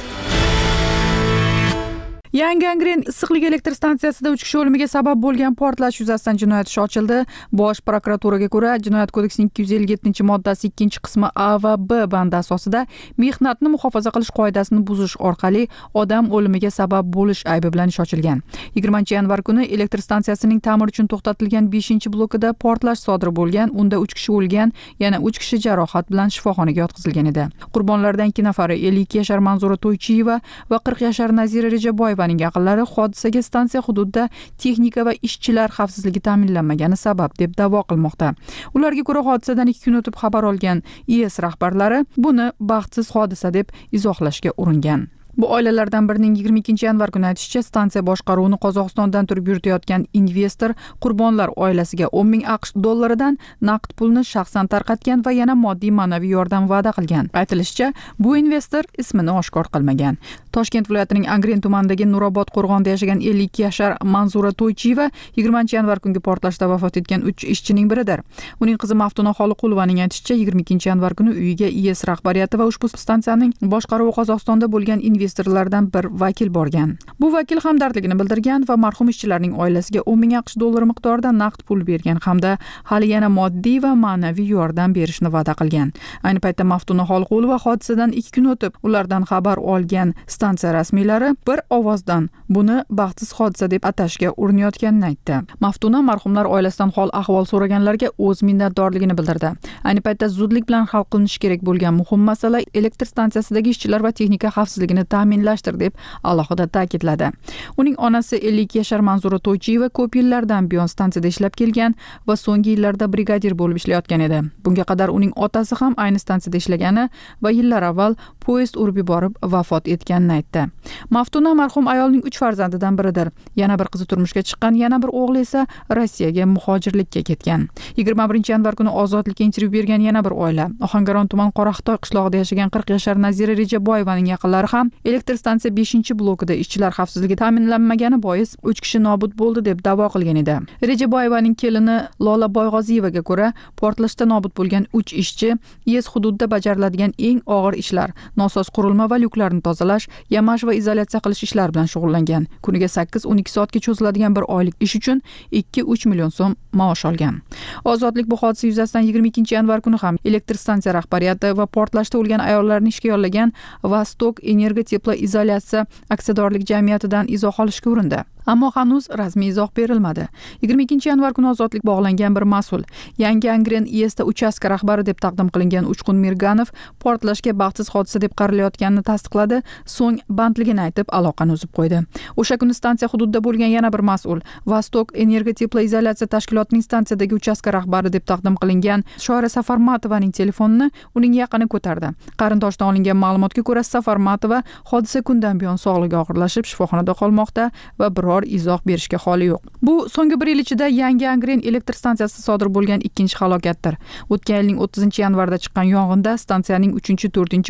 Yangi Angren issiqlik elektr stansiyasida uch kishi o'limiga sabab bo'lgan portlash yuzasidan jinoyat ishi ochildi. Bosh prokuraturaga ko'ra, Jinoyat kodeksining ikki yuz ellik yettinchi moddasi ikkinchi qismi A va B bandi asosida mehnatni muhofaza qilish qoidasini buzish orqali odam o'limiga sabab bo'lish aybi bilan ish ochilgan. yigirmanchi yanvar kuni elektr stansiyasining ta'mir uchun to'xtatilgan beshinchi blokida portlash sodir bo'lgan. Unda uch kishi o'lgan, yana uch kishi jarohat bilan shifoxonaga yotqizilgan edi. Qurbonlardan ikki nafari ellik ikki yashar Manzura To'ychiyeva va qirq yashar Nazira Rejaboyeva yaqinlari hodisaga stansiya hududida texnika va ishchilar xavfsizligi ta'minlanmagani sabab deb da'vo qilmoqda. Ularga ko'ra, hodisadan ikki kun o'tib xabar olgan I E S rahbarlari buni baxtsiz hodisa deb izohlashga uringan. Bu oilalardan birining yigirma ikkinchi yanvar kuni aytishicha, stansiya boshqaruvini Qozog'istondan turib yuritayotgan investor qurbonlar oilasiga o'n ming AQSh dollaridan naqd pulni shaxsan tarqatgan va yana moddiy ma'naviy yordam va'da qilgan. Aytilishicha, bu investor ismini oshkor qilmagan. Toshkent viloyatining Angren tumanidagi Nurobod qo'rg'onida yashagan ellik ikki yashar Manzura To'ychiyeva yigirmanchi yanvar kungi portlashda vafot etgan uch ishchining biridir. Uning qizi Maftuna Xoliqulovaning aytishicha, yigirma ikkinchi yanvar kuni uyiga I E S rahbariyati va ushbu stansiyaning boshqaruvi Qozog'istonda bo'lgan investorlardan bir vakil borgan. Bu vakil hamdardligini bildirgan va marhum ishchilarning oilasiga o'n ming AQSh dollari miqdorida naqd pul bergan hamda hali yana moddiy va ma'naviy yordam berishni va'da qilgan. Ayni paytda Maftuna Xoliqulova hodisadan ikki kun o'tib ulardan xabar olgan stansiya rasmiylari bir ovozdan buni baxtsiz hodisa deb atashga urinayotganini aytdi. Maftuna marhumlar oilasidan hol ahvol so'raganlarga o'z minnatdorligini bildirdi. Ayni paytda zudlik bilan hal qilinishi kerak bo'lgan muhim masala elektr stansiyasidagi ishchilar va texnika xavfsizligini ta'minlashdir deb alohida ta'kidladi. Uning onasi ellik yashar Manzura To'ychiyeva ko'p yillardan buyon stansiyada ishlab kelgan va so'nggi yillarda brigadir bo'lib ishlayotgan edi. Bunga qadar uning otasi ham ayni stansiyada ishlagani va yillar avval poyezd urib yuborib vafot etganini aytdi. Maftuna marhum ayolning uch farzandidan biridir. Yana bir qizi turmushga chiqqan, yana bir o'g'li esa Rossiyaga muhojirlikka ketgan. yigirma birinchi yanvar kuni Ozodlikka intervyu bergan yana bir oila, Ohangaron tuman Qoraqitoy qishlog'ida yashagan qirq yashar Nazira Rejaboyevaning yaqinlari ham elektr stansiya beshinchi blokida ishchilar xavfsizligi ta'minlanmagani bois uch kishi nobud bo'ldi deb da'vo qilgan edi. Rejaboyevaning kelini Lola Boyg'oziyevaga ko'ra, portlashda nobud bo'lgan uch ishchi I E S hududida bajariladigan eng og'ir ishlar, nosoz qurilma va lyuklarni tozalash, yamash va izolyatsiya qilish ishlari bilan shug'ullangan. Kuniga sakkiz o'n ikki soatga cho'ziladigan bir oylik ish uchun ikki uch million so'm maosh olgan. Ozodlik bu hodisa yuzasidan yigirma ikkinchi yanvar kuni ham elektr stansiya rahbariyati va portlashda o'lgan ayollarni ishga yollagan Vostok Energo Teplo izolyatsiya aksiyadorlik jamiyatidan izoh olishga urindi. Ammo hanuz rasmiy izoh berilmadi. yigirma ikkinchi yanvar kuni Ozodlik bog'langan bir mas'ul Yangi Angren I E Sda uchastka rahbari deb taqdim qilingan Uchqun Mirganov portlashga baxtsiz hodisa deb qaralayotganini tasdiqladi, so'ng bandligini aytib aloqani uzib qo'ydi. O'sha kuni stansiya hududida bo'lgan yana bir mas'ul Vostok Energo Teplo izolyatsiya tashkilotining stansiyadagi uchastka rahbari deb taqdim qilingan Shoira Safarmatovaning telefonini uning yaqini ko'tardi. Qarindoshdan olingan ma'lumotga ko'ra, Safarmatova hodisa kundan buyon sog'lig'i og'irlashib shifoxonada qolmoqda va bir izoh berishga holi yo'q. Bu so'nggi bir yil ichida Yangi Angren elektr stansiyasida sodir bo'lgan ikkinchi halokatdir. O'tgan yilning o'ttizinchi yanvarida chiqqan yong'inda stansiyaning uchinchi to'rtinchi bloklarida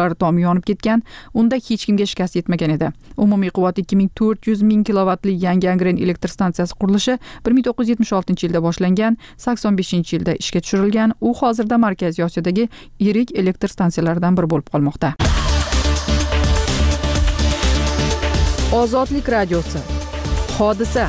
stansiyalari tomi yonib ketgan, unda hech kimga shikast yetmagan edi. Umumiy quvvat ikki ming to'rt yuz ming kilovatli yangi Angren elektr stansiyasi qurilishi bir ming to'qqiz yuz yetmish oltinchi yilda boshlangan, sakson beshinchi yilda ishga tushirilgan. U hozirda Markaziy Osiyodagi yirik elektr stansiyalaridan biri bo'lib qolmoqda. Ozodlik radiosi. Hodisa.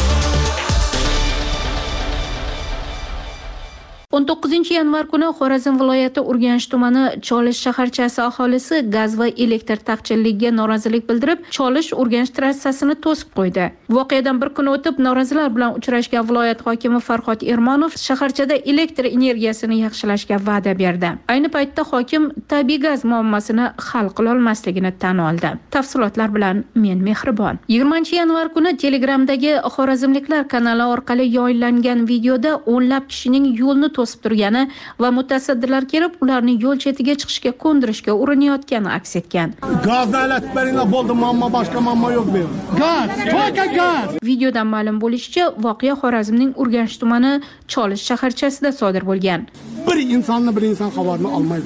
o'n to'qqizinchi yanvar kuni Xorazm viloyati Urganch tumani Cholish shaharchasi aholisi gaz va elektr taqchilligiga norozilik bildirib, Cholish Urganch trassasini to'sib qo'ydi. Voqeadan bir kun o'tib norozilar bilan uchrashgan viloyat hokimi Farhod Ermonov shaharchada elektr energiyasini yaxshilashga va'da berdi. Ayni paytda hokim tabiiy gaz muammosini hal qila olmasligini tan oldi. Tafsilotlar bilan men Mehribon. yigirmanchi yanvar kuni Telegramdagi Xorazmliklar kanali orqali yoyillangan videoda o'nlab kishining yo'lni to'sib turgani va mutasaddilar kelib ularni yo'l chetiga chiqishga ko'ndirishga urinayotgani aks etgan. Gazni alatib beringlar, bo'ldi, muammo boshqa muammo yo'q bu. Gaz, to'ka gaz. Videodan ma'lum bo'lishicha, voqea Xorazmning Urganch tumani Cholish shaharchasida sodir bo'lgan. Bir insonni bir inson xabarini olmaydi.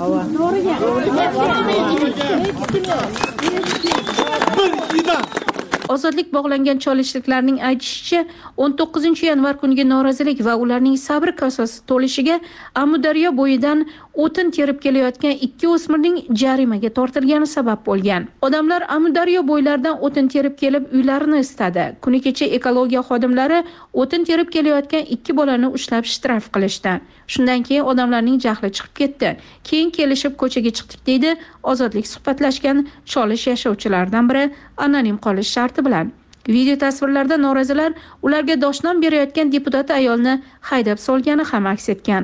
Bir ida Ozodlik bog'langan cholishliklarning aytishicha, o'n to'qqizinchi yanvar kuniga norozilik va ularning sabr kosasi to'lishiga Amudaryo bo'yidan o'tin terib kelayotgan ikki o'smirning jarimaga tortilgani sabab bo'lgan. Odamlar Amudaryo bo'ylaridan o'tin terib kelib uylarini isitadi. Kuni kecha ekologiya xodimlari o'tin terib kelayotgan ikki bolani ushlab shtraf qilishdi. Shundan keyin odamlarning jahli chiqib ketdi. Keyin kelishib ko'chaga chiqdik deydi Ozodlik suhbatlashgan Cholish yashovchilaridan biri anonim qolish sharti bilan. Video tasvirlarda norozilar ularga doshnom berayotgan deputat ayolni haydab solgani ham aks etgan.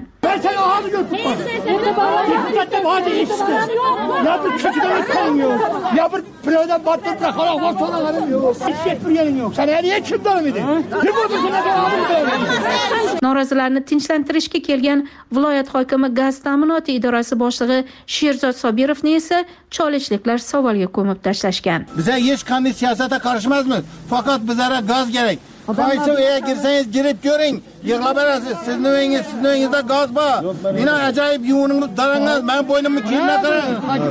Norozilarni tinchlantirishga kelgan viloyat hokimi gaz ta'minoti idorasi boshlig'i Sherzod Sobirovni esa cholishliklar savolga ko'mib tashlashgan. Bize hech qanday siyosatga qarashmaymiz. Fakat bizlara gaz kerak. Qaysi uyga girsangiz girib ko'ring, yig'lab berasiz. Sizni uyingiz, sizni uyingizda gaz bor. Meni ajoyib yuviningni darangiz, men bo'ynimni kiyimga qarang.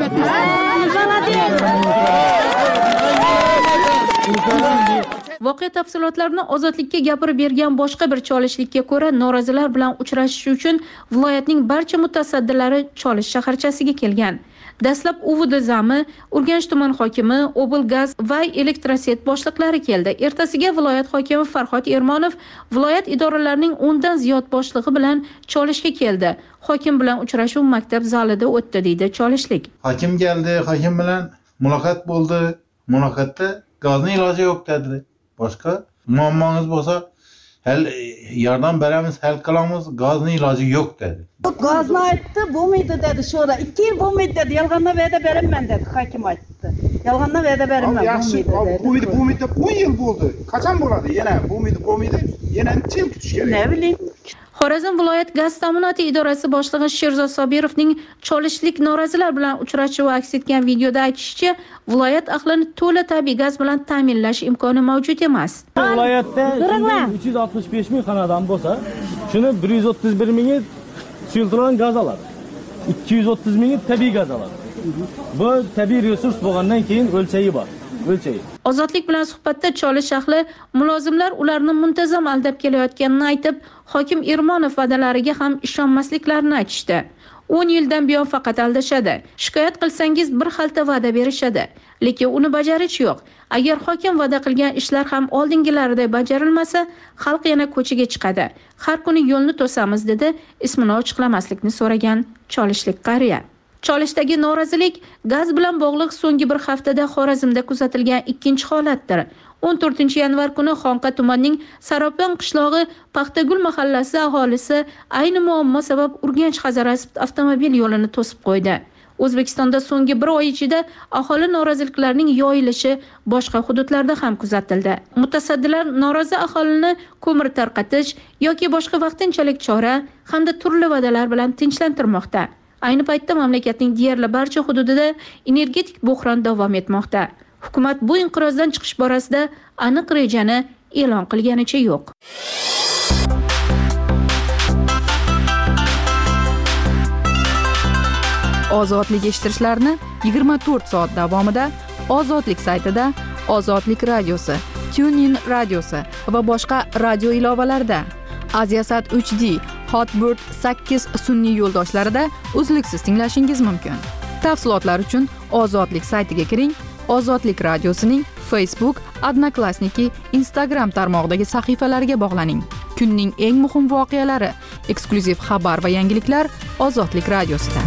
Voqea tafsilotlarini Ozodlikka gapirib bergan boshqa bir cholishlikka ko'ra, norozilar bilan uchrashish uchun viloyatning barcha mutasaddilari Cholish shaharchasiga kelgan. Dastlab U V D zami, Urganch tuman hokimi, Oblgaz va Elektroset boshliqlari keldi. Ertasiga viloyat hokimi Farhod Ermonov viloyat idoralarining o'ndan ziyod boshlig'i bilan Cholishga keldi. Hokim bilan uchrashuv maktab zalida o'tdi deydi Cholishlik. Hokim keldi, hokim bilan muloqot bo'ldi. Muloqotda gazning iloji yo'q dedi. Boshqa muammongiz bo'lsa, hal yordam beramiz, hal qilamiz, gazning iloji yo'q dedi. Gazni aytdi, bo'lmaydi dedi. Şurada ikki yil bo'lmaydi dedi. Yolg'ondan va'da beraman dedi, hokim aytdi. Yolg'ondan va'da beraman, bo'lmaydi dedi. Bo'lmaydi, bo'lmaydi, o'n yil bo'ldi. Qachon bo'ladi? Yana bo'lmaydi, bo'lmaydi. Yana necha yil kutish kerak? Ne bileyim. Xorazm viloyat gaz ta'minoti idorasi boshlig'i Sherzod Sobirovning cholishlik norozilar bilan uchrashuvi aks etgan videoda aytishicha, viloyat ahlini to'la tabiiy gaz bilan ta'minlash imkoni mavjud emas. Viloyatda uch yuz oltmish besh ming xonadon bo'lsa, shuni bir yuz o'ttiz bir mingi suyultirilgan gaz oladi. ikki yuz o'ttiz mingi tabiiy gaz oladi. Bu tabiiy resurs bo'lgandan keyin o'lchayi bor. O'lchayi. Ozodlik bilan suhbatda Cholish ahli mulozimlar ularni muntazam aldab kelayotganini aytib, hokim Ermonov va'dalariga ham ishonmasliklarini aytishdi. o'n yildan buyon faqat aldashadi. Shikoyat qilsangiz bir xalta va'da berishadi, lekin uni bajarish yo'q. Agar hokim va'da qilgan ishlar ham oldingilaridek bajarilmasa, xalq yana ko'chaga chiqadi. Har kuni yo'lni to'samiz dedi, ismini ochiqlamaslikni so'ragan Cholishlik qariya. Cholishdagi norozilik gaz bilan bog'liq so'nggi bir haftada Xorazmda kuzatilgan ikkinchi holatdir. o'n to'rtinchi yanvar kuni Xonqa tumanining Saropon qishlog'i Paxtagul mahallasi aholisi ayni muammo sabab Urganch-Hazorasp avtomobil yo'lini to'sib qo'ydi. O'zbekistonda so'nggi bir oy ichida aholi noroziliklarining yoyilishi boshqa hududlarda ham kuzatildi. Mutasaddilar norozi aholini ko'mir tarqatish yoki boshqa vaqtinchalik chora hamda turli va'dalar bilan tinchlantirmoqda. Ayni paytda mamlakatning deyarli barcha hududida energetik bo'hron davom etmoqda. Hukumat bu inqirozdan chiqish borasida aniq rejani e'lon qilganicha yo'q. ozodlik eshittirishlarini yigirma to'rt soat davomida Ozodlik saytida, Ozodlik radiosi, TuneIn radiosi va boshqa radio ilovalarida, Aziasat uch D, Hotbird sakkiz sun'iy yo'ldoshlarida uzluksiz tinglashingiz mumkin. Tafsilotlar uchun Ozodlik saytiga kiring. Ozodlik radiosining Facebook, Odnoklassniki, Instagram tarmog'idagi sahifalariga bog'laning. Kunning eng muhim voqealari, eksklyuziv xabar va yangiliklar Ozodlik radiosida.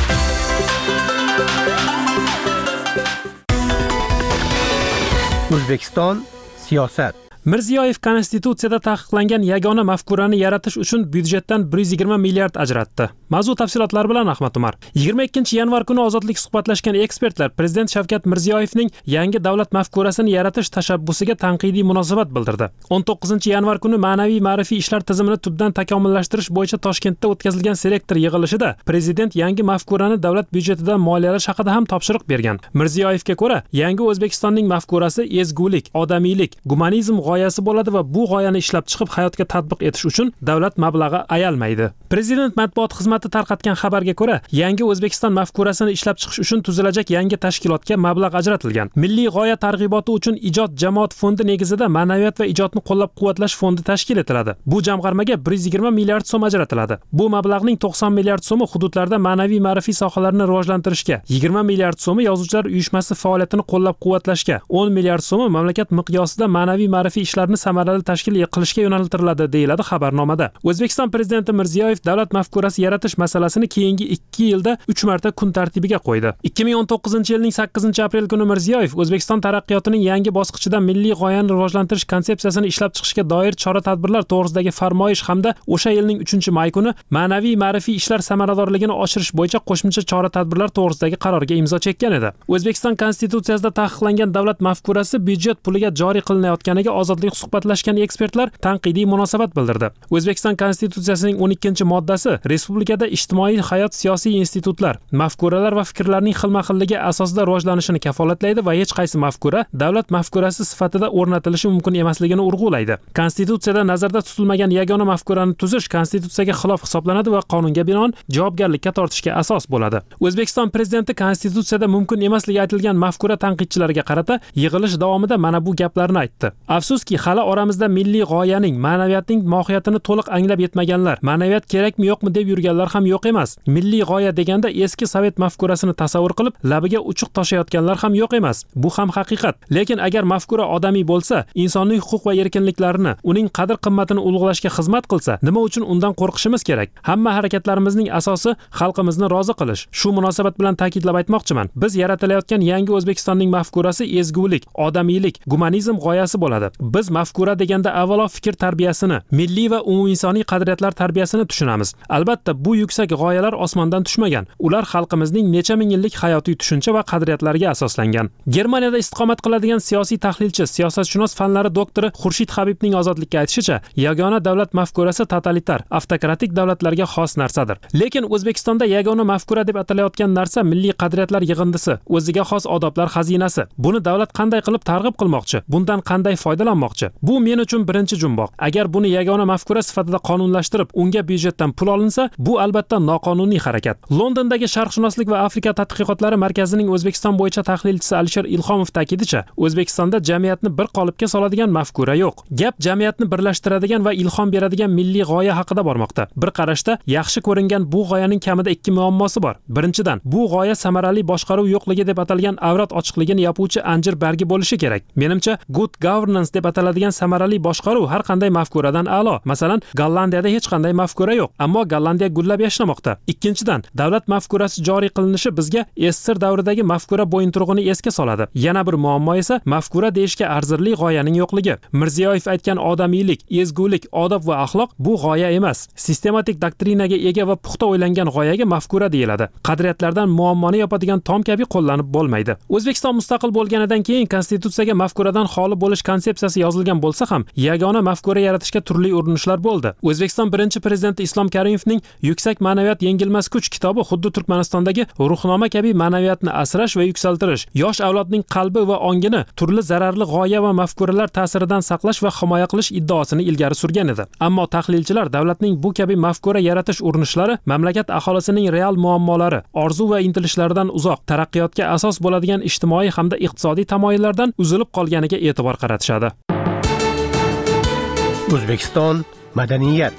O'zbekiston siyosat. Mirziyoyev Konstitutsiyada taqiqlangan yagona mafkurani yaratish uchun byudjetdan bir yuz yigirma milliard ajratdi. Mavzu tafsilotlari bilan Ahmad Umar. yigirma ikkinchi yanvar kuni Ozodlik suhbatlashgan ekspertlar Prezident Shavkat Mirziyoyevning yangi davlat mafkurasini yaratish tashabbusiga tanqidiy munosabat bildirdi. o'n to'qqizinchi yanvar kuni ma'naviy ma'rifiy ishlar tizimini tubdan takomillashtirish bo'yicha Toshkentda o'tkazilgan selektor yig'ilishida Prezident yangi mafkurani davlat byudjetidan moliyalash haqida ham topshiriq bergan. Mirziyoyevga ko'ra, yangi O'zbekistonning mafkurasi ezgulik, odamiylik, gumanizm g'oyasi bo'ladi va bu g'oyani ishlab chiqib hayotga tatbiq etish uchun davlat mablag'i ayalmaydi. Prezident matbuot xizmati tarqatgan xabarga ko'ra, yangi O'zbekiston mafkurasini ishlab chiqish uchun tuzilajak yangi tashkilotga mablag' ajratilgan. Milliy g'oya targ'iboti uchun ijod jamoat fondi negizida ma'naviyat va ijodni qo'llab-quvvatlash fondi tashkil etiladi. Bu jamg'armaga bir yuz yigirma milliard so'm ajratiladi. Bu mablag'ning to'qson milliard so'mi hududlarda ma'naviy ma'rifiy sohalarni rivojlantirishga, yigirma milliard so'mi yozuvchilar uyushmasi faoliyatini qo'llab-quvvatlashga, o'n milliard so'mi mamlakat miqyosida ma'naviy ma'rifiy ishlarni samarali tashkil qilishga yo'naltiriladi, deyiladi xabarnomada. O'zbekiston Prezidenti Mirziyoyev davlat mafkurasi yaratish masalasini keyingi ikki yilda uch marta kun tartibiga qo'ydi. ikki ming o'n to'qqizinchi yilning sakkizinchi aprel kuni Mirziyoyev O'zbekiston taraqqiyotining yangi bosqichida milliy g'oyani rivojlantirish konsepsiyasini ishlab chiqishga doir chora-tadbirlar to'g'risidagi farmoyish hamda o'sha yilning uchinchi may kuni ma'naviy ma'rifiy ishlar samaradorligini oshirish bo'yicha qo'shimcha chora-tadbirlar to'g'risidagi qarorga imzo chekkan edi. O'zbekiston Konstitutsiyasida taqiqlangan davlat mafkurasi byudjet puliga joriy qilinayotganiga Ozodlik suhbatlashgan ekspertlar tanqidiy munosabat bildirdi. O'zbekiston Konstitutsiyasining o'n ikkinchi moddasi respublikada ijtimoiy hayot, siyosiy institutlar, mafkuralar va fikrlarning xilma-xilligi asosida rivojlanishini kafolatlaydi va hech qaysi mafkura davlat mafkurasi sifatida o'rnatilishi mumkin emasligini urg'ulaydi. Konstitutsiyada nazarda tutilmagan yagona mafkurani tuzish konstitutsiyaga xilof hisoblanadi va qonunga binoan javobgarlikka tortishga asos bo'ladi. O'zbekiston Prezidenti Konstitutsiyada mumkin emasligi aytilgan mafkura tanqidchilariga qarata yig'ilish davomida mana bu gaplarni aytdi. Afsuski, hali oramizda milliy g'oyaning, ma'naviyatning mohiyatini to'liq anglab yetmaganlar, ma'naviyat kerakmi yo'qmi deb yurganlar ham yo'q emas. Milliy g'oya deganda eski sovet mafkurasini tasavvur qilib, labiga uchuq toshayotganlar ham yo'q emas. Bu ham haqiqat. Lekin agar mafkura odamiy bo'lsa, insoniy huquq va erkinliklarini, uning qadr-qimmatini ulug'lashga xizmat qilsa, nima uchun undan qo'rqishimiz kerak? Hamma harakatlarimizning asosi xalqimizni rozi qilish. Shu munosabat bilan ta'kidlab aytmoqchiman. Biz yaratilayotgan yangi O'zbekistonning mafkurasi ezgulik, odamiylik, gumanizm g'oyasi bo'ladi. Biz mafkura deganda avvalo fikr tarbiyasini, milliy va umuminsoniy qadriyatlar tarbiyasini tushunamiz. Albatta, bu yuksak g'oyalar osmondan tushmagan. Ular xalqimizning necha ming yillik hayotiy tushuncha va qadriyatlariga asoslangan. Germaniyada istiqomat qiladigan siyosiy tahlilchi, siyosatshunos fanlari doktori Xurshid Habibning Ozodlikka aytishicha, yagona davlat mafkurasi totalitar, avtokratik davlatlarga xos narsadir. Lekin O'zbekistonda yagona mafkura deb atalayotgan narsa milliy qadriyatlar yig'indisi, o'ziga xos odoblar xazinasi. Buni davlat qanday qilib targ'ib qilmoqchi? Bundan qanday foydalanmoqchi? Bu men uchun birinchi jumboq. Agar buni yagona mafkura sifatida qonunlashtirib, unga byudjetdan pul olinsa, bu albatta noqonuniy harakat. Londondagi Sharqshunoslik va Afrika tadqiqotlari markazining O'zbekiston bo'yicha tahlilchisi Alisher Ilhomov ta'kidicha, O'zbekistonda jamiyatni bir qolipga soladigan mafkura yo'q. Gap jamiyatni birlashtiradigan va ilhom beradigan milliy g'oya haqida bormoqda. Bir qarashda yaxshi ko'ringan bu g'oyaning kamida ikki muammosi bor. Birinchidan, bu g'oya samarali boshqaruv yo'qligi deb atalgan avrat ochiqligini yopuvchi anjir bargi bo'lishi kerak. Menimcha, good governance deb ataladigan samarali boshqaruv har qanday mafkuradan a'lo. Masalan, Gollandiyada hech qanday mafkura yo'q, ammo Gollandiya gullab yashnamoqda. Ikkinchidan, davlat mafkurasi joriy qilinishi bizga S S R davridagi mafkura bo'yinturug'ini esga soladi. Yana bir muammo esa mafkura deyishga arzirli g'oyaning yo'qligi. Mirziyoyev aytgan odamiylik, ezgulik, odob va axloq bu g'oya emas. Sistematik doktrinaga ega va puxta o'ylangan g'oyaga mafkura deyiladi. Qadriyatlardan muammoni yopadigan tom kabi qo'llanib bo'lmaydi. O'zbekiston mustaqil bo'lganidan keyin konstitutsiyaga mafkuradan xoli bo'lish konsepsiyasi yozilgan bo'lsa ham, yagona mafkura yaratishga turli urinishlar bo'ldi. O'zbekiston birinchi prezidenti Islom Karimovning yuksak yuksak ma'naviyat yengilmas kuch kitobi xuddi Turkmanistondagi ruhnoma kabi ma'naviyatni asrash va yuksaltirish, yosh avlodning qalbi va ongini turli zararli g'oya va mafkuralar ta'siridan saqlash va himoya qilish iddaosini ilgari surgan edi. Ammo tahlilchilar davlatning bu kabi mafkura yaratish urinishlari mamlakat aholisining real muammolari, orzu va intilishlaridan uzoq, taraqqiyotga asos bo'ladigan ijtimoiy hamda iqtisodiy tamoyillardan uzilib qolganiga e'tibor qaratishadi. O'zbekiston madaniyat.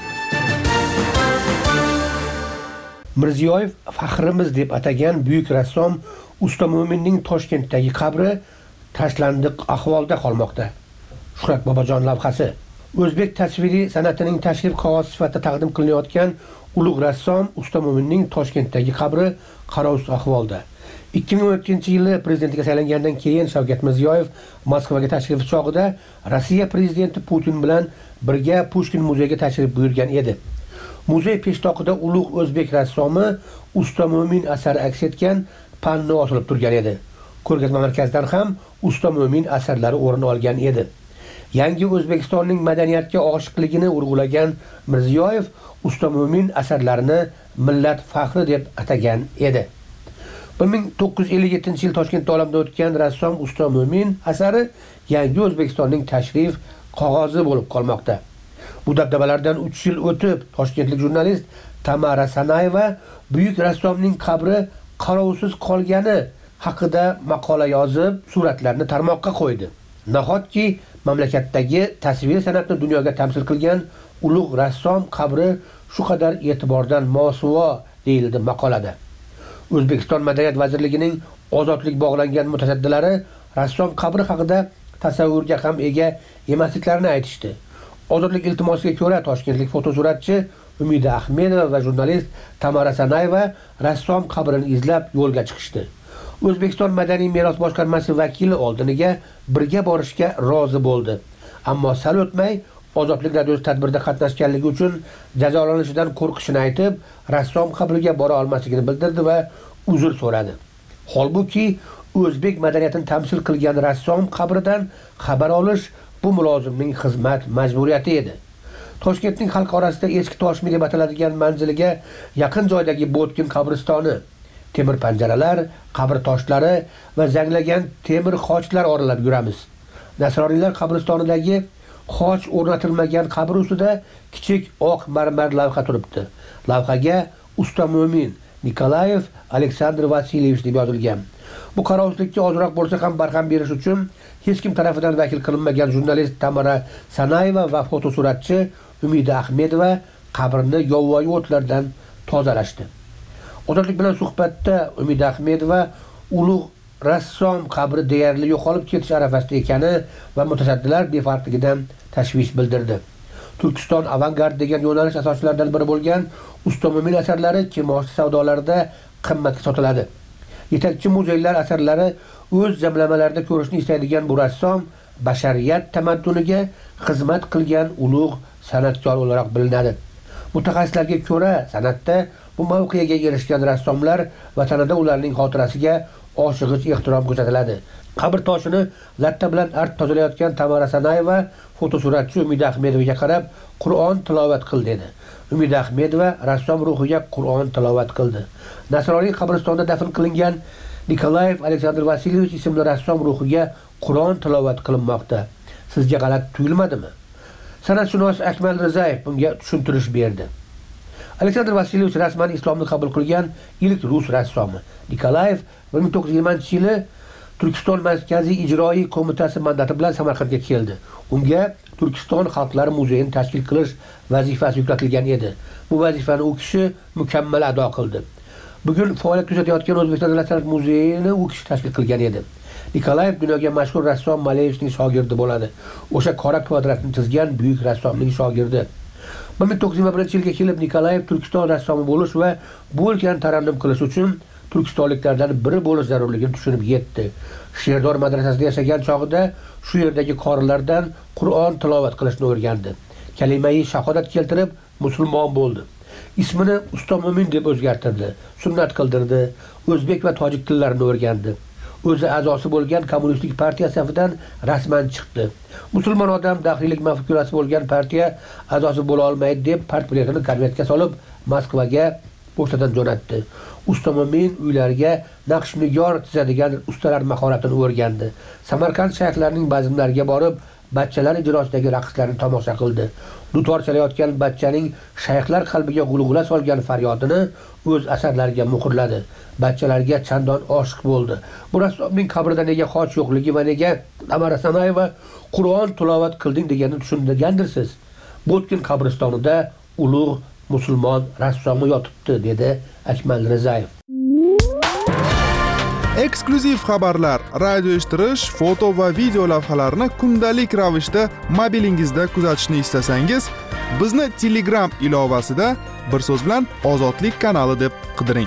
Mirziyoyev faxrimiz deb atagan buyuk rassom Usta Mo'minning Toshkentdagi qabri tashlandiq ahvolda qolmoqda. Shuhrat Bobojon lavhasi. O'zbek tasviriy san'atining tashrif qog'ozi sifatida taqdim qilinayotgan ulug' rassom Usta Mo'minning Toshkentdagi qabri qarovsiz ahvolda. ikki ming o'n ikkinchi yili prezidentga saylangandan keyin Shavkat Mirziyoyev Moskvaga tashrifi chog'ida Rossiya prezidenti Putin bilan birga Pushkin muzeyiga tashrif buyurgan edi. Muzey peshtoqida ulug' o'zbek rassomi Usta Mo'min asari aks etgan panno osilib turgan edi. Ko'rgazma markazidan ham Usta Mo'min asarlari o'rin olgan edi. Yangi O'zbekistonning madaniyatga oshiqligini urg'ulagan Mirziyoyev Usta Mo'min asarlarini millat faxri deb atagan edi. bir ming to'qqiz yuz ellik yettinchi yil Toshkentda olamdan o'tgan rassom Usta Mo'min asari yangi O'zbekistonning tashrif qog'ozi bo'lib qolmoqda. Bu dabdabalardan uch yil o'tib, toshkentlik jurnalist Tamara Sanayeva buyuk rassomning qabri qarovsiz qolgani haqida maqola yozib, suratlarni tarmoqqa qo'ydi. Nahotki mamlakatdagi tasvir san'atni dunyoga tamsil qilgan ulug' rassom qabri shu qadar e'tibordan mosuvo deyildi maqolada. O'zbekiston Madaniyat vazirligining ozodlik bog'langan mutasaddilari rassom qabri haqida tasavvurga ham ega emasliklarini aytishdi. Ozodlik iltimosiga ko'ra toshkentlik fotosuratchi Umida Ahmedova va jurnalist Tamara Sanayeva rassom qabrini izlab yo'lga chiqishdi. O'zbekiston Madaniy meros boshqarmasi vakili oldiniga birga borishga rozi bo'ldi. Ammo sal o'tmay Ozodlik radiosi tadbirda qatnashganligi uchun jazolanishidan qo'rqishini aytib, rassom qabriga bora olmasligini bildirdi va uzr so'radi. Holbuki o'zbek madaniyatini tamsil qilgan rassom qabridan xabar olish bu mulozimning xizmat majburiyati edi. Toshkentning xalq orasida eski Toshmi deb ataladigan manziliga yaqin joydagi Botkin qabristoni, temir panjaralar, qabr toshlari va zanglagan temir xochlar oralab yuramiz. Nasroniylar qabristonidagi xoch o'rnatilmagan qabr ustida kichik oq marmar lavha turibdi. Lavhaga Usta Mo'min Nikolayev Aleksandr Vasilyevich deb yozilgan. Bu qarovsizlikka ozroq bo'lsa ham barham berish uchun hech kim tarafidan vakil qilinmagan jurnalist Tamara Sanayeva va fotosuratchi Umida Ahmedova qabrni yovvoyi o'tlardan tozalashdi. Ozodlik bilan suhbatda Umida Ahmedova ulug' rassom qabri deyarli yo'qolib ketish arafasida ekani va mutasaddilar befarqligidan tashvish bildirdi. Turkiston avangard degan yo'nalish asoschilaridan biri bo'lgan Usta Mo'min asarlari kimoshdi savdolarida qimmatga sotiladi. Yetakchi muzeylar asarlari o'z jamlamalarida ko'rishni istaydigan bu rassom bashariyat tamadduniga xizmat qilgan ulug' san'atkor olarak bilinadi. Mutaxassislarga ko'ra, san'atda bu mavqega erishgan rassomlar vatanida ularning xotirasiga oshig'ich ehtirom ko'rsatiladi. Qabr toshini latta bilan art tozalayotgan Tamara Sanayeva fotosuratchi Umida Ahmedovaga qarab Qur'on tilovat qil dedi. Umida Ahmedova rassom ruhiga Qur'on tilovat qildi. Nasroniy qabristonda dafn qilingan Nikolayev Aleksandr Vasilyevich ismli rassom ruhiga Qur'on tilovat qilinmoqda. Sizga g'alati tuyulmadimi? San'atshunos Akmal Rizayev bunga tushuntirish berdi. Aleksandr Vasilyevich rasman islomni qabul qilgan ilk rus rassomi. Nikolayev bir ming to'qqiz yuz yigirmanchi yili Turkiston Markaziy ijroiy qo'mitasi mandati bilan Samarqandga keldi. Unga Turkiston Xalqlari muzeyini tashkil qilish vazifasi yuklatilgan edi. Bu vazifani u kishi mukammal ado qildi. Bugun faoliyat ko'rsatayotgan O'zbekiston Davlat san'at muzeyini u kishi tashkil qilgan edi. Nikolayev dunyoga mashhur rassom Maleyevichning shogirdi bo'ladi. O'sha qora kvadratni chizgan buyuk rassomning shogirdi. bir ming to'qqiz yuz yigirma birinchi yilga kelib Nikolayev Turkiston rassomi bo'lish va bu o'lkani tarannum qilish uchun turkistonliklardan biri bo'lish zarurligini tushunib yetdi. Sherdor madrasasida yashagan chog'ida shu yerdagi qorilardan Qur'on tilovat qilishni o'rgandi. Kalimai shahodat keltirib musulmon bo'ldi. Ismini Usta Mo'min deb o'zgartirdi, sunnat qildirdi, o'zbek va tojik tillarini o'rgandi. o'zi a'zosi bo'lgan kommunistik partiya safidan rasman chiqdi. Musulmon odam daxiylik mafkurasi bo'lgan partiya a'zosi bo'la olmaydi deb portretini konvertga solib Moskvaga pochtadan jo'natdi. Usta Mo'min uylariga naqsh nigor chizadigan ustalar mahoratini o'rgandi. Samarqand shayxlarining bazmlariga borib, bachchalar ijrosidagi raqslarni tomosha qildi. Dutor chalayotgan bachchaning shayxlar qalbiga g'ulg'ula solgan faryodini o'z asarlariga muhrladi. Bachchalarga chandon oshiq bo'ldi. Bu rassomning qabrida nega xoch yo'qligi va nega Amara Sanayeva Qur'on tilovat qilding deganini tushungandirsiz. Botkin qabristonida ulug' musulmon rassomi yotibdi, dedi Akmal Rizayev. Eksklyuziv xabarlar, radio eshittirish, foto va video lavhalarni kundalik ravishda mobilingizda kuzatishni istasangiz, bizni Telegram ilovasida bir so'z bilan Ozodlik kanali deb qidiring.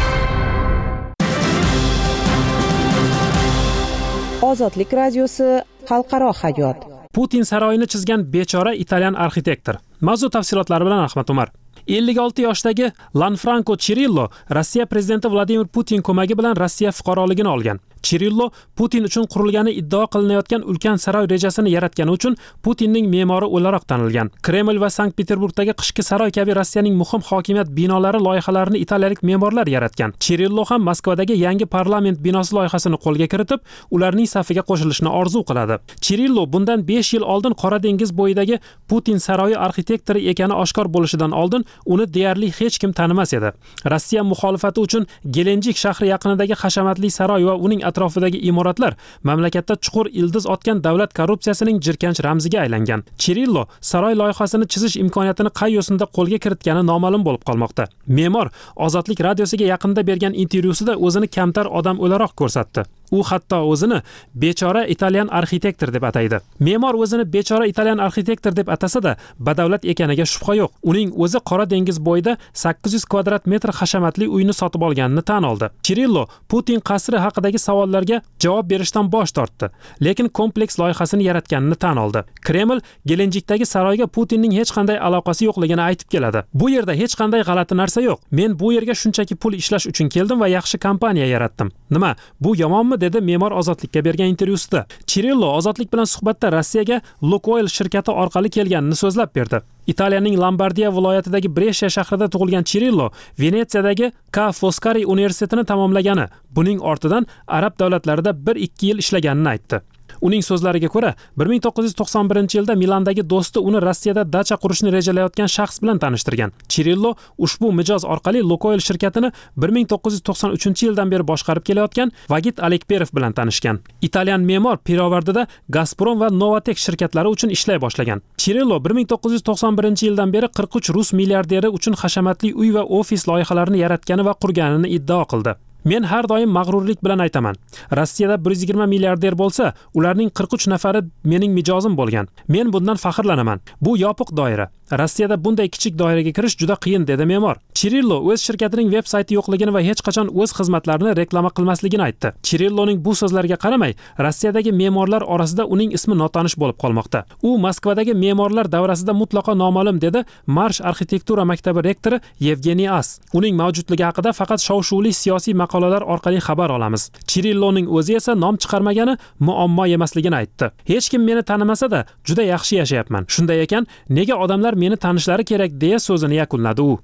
Ozodlik radiosi, xalqaro hayot. Putin saroyini chizgan bechora italyan arxitektor. Mavzu tafsilotlari bilan Ahmad Umar. ellik olti yoshdagi Lanfranco Cirillo Rossiya prezidenti Vladimir Putin ko'magi bilan Rossiya fuqaroligini olgan. Cirillo Putin uchun qurilgani iddao qilinayotgan ulkan saroy rejasini yaratgani uchun Putinning me'mori o'laroq tanilgan. Kreml va Sankt-Peterburgdagi qishki saroy kabi Rossiyaning muhim hokimiyat binolari loyihalarini italiyalik me'morlar yaratgan. Cirillo ham Moskvadagi yangi parlament binosi loyihasini qo'lga kiritib, ularning safiga qo'shilishni orzu qiladi. Cirillo bundan besh yil oldin Qora dengiz bo'yidagi Putin saroyi arxitektori ekani oshkor bo'lishidan oldin uni deyarli hech kim tanimas edi. Rossiya muxolifati uchun Gelenjik shahri yaqinidagi hashamatli saroy va uning atrofidagi imoratlar mamlakatda chuqur ildiz otgan davlat korrupsiyasining jirkanch ramziga aylangan. Cirillo saroy loyihasini chizish imkoniyatini qay yo'sinda qo'lga kiritgani noma'lum bo'lib qolmoqda. Me'mor Ozodlik radiosiga yaqinda bergan intervyusida o'zini kamtar odam o'laroq ko'rsatdi. U hatto o'zini bechora italyan arxitektor deb ataydi. Me'mor o'zini bechora italyan arxitektor deb atasa-da, badavlat ekaniga shubha yo'q. Uning o'zi Qora dengiz bo'yida sakkiz yuz kvadrat metr hashamatli uyni sotib olganini tan oldi. Cirillo Putin qasri haqidagi savollarga javob berishdan bosh tortdi, lekin kompleks loyihasini yaratganini tan oldi. Kreml Gelenjikdagi saroyga Putinning hech qanday aloqasi yo'qligini aytib keladi. Bu yerda hech qanday g'alati narsa yo'q. Men bu yerga shunchaki pul ishlash uchun keldim va yaxshi kompaniya yaratdim. Nima? Bu yomonmi? dedi me'mor Ozodlikka bergan intervyusida. Cirillo Ozodlik bilan suhbatda Rossiyaga Lukoil shirkati orqali kelganini so'zlab berdi. Italiyaning Lombardiya viloyatidagi Brescia shahrida tug'ilgan Cirillo Venetsiyadagi Ca' Foscari universitetini tamomlagani, buning ortidan arab davlatlarida bir ikki yil ishlaganini aytdi. Uning so'zlariga ko'ra, bir ming to'qqiz yuz to'qson birinchi yilda Milandagi do'sti uni Rossiyada dacha qurishni rejalayotgan shaxs bilan tanishtirgan. Cirillo ushbu mijoz orqali Lukoil shirkatini bir ming to'qqiz yuz to'qson uchinchi yildan beri boshqarib kelayotgan Vagit Alekperov bilan tanishgan. Italyan me'mor pirovardida Gazprom va Novatek shirkatlari uchun ishlay boshlagan. Cirillo bir ming to'qqiz yuz to'qson birinchi yildan beri qirq uch rus milliarderi uchun hashamatli uy va ofis loyihalarini yaratgani va qurganini iddao qildi. Men har doim mag'rurlik bilan aytaman. Rossiyada bir yuz yigirma milliarder bo'lsa, ularning qirq uch nafari mening mijozim bo'lgan. Men bundan faxrlanaman. Bu yopiq doira. Rossiyada bunday kichik doiraga kirish juda qiyin, dedi me'mor. Cirillo o'z shirkatining veb-sayti yo'qligini va hech qachon o'z xizmatlarini reklama qilmasligini aytdi. Cirilloning bu so'zlariga qaramay, Rossiyadagi me'morlar orasida uning ismi notanish bo'lib qolmoqda. U Moskvadagi me'morlar davrasida mutlaqo noma'lum, dedi Marsh arxitektura maktabi rektori Yevgeniy As. Uning mavjudligi haqida faqat shov-shuvli siyosiy maqolalar orqali xabar olamiz. Cirilloning o'zi esa nom chiqarmagani muammo emasligini aytdi. Hech kim meni tanimasa-da, juda yaxshi yashayapman. Shunday ekan, nega odamlar meni tanishlari kerak, deya so'zini yakunladi u.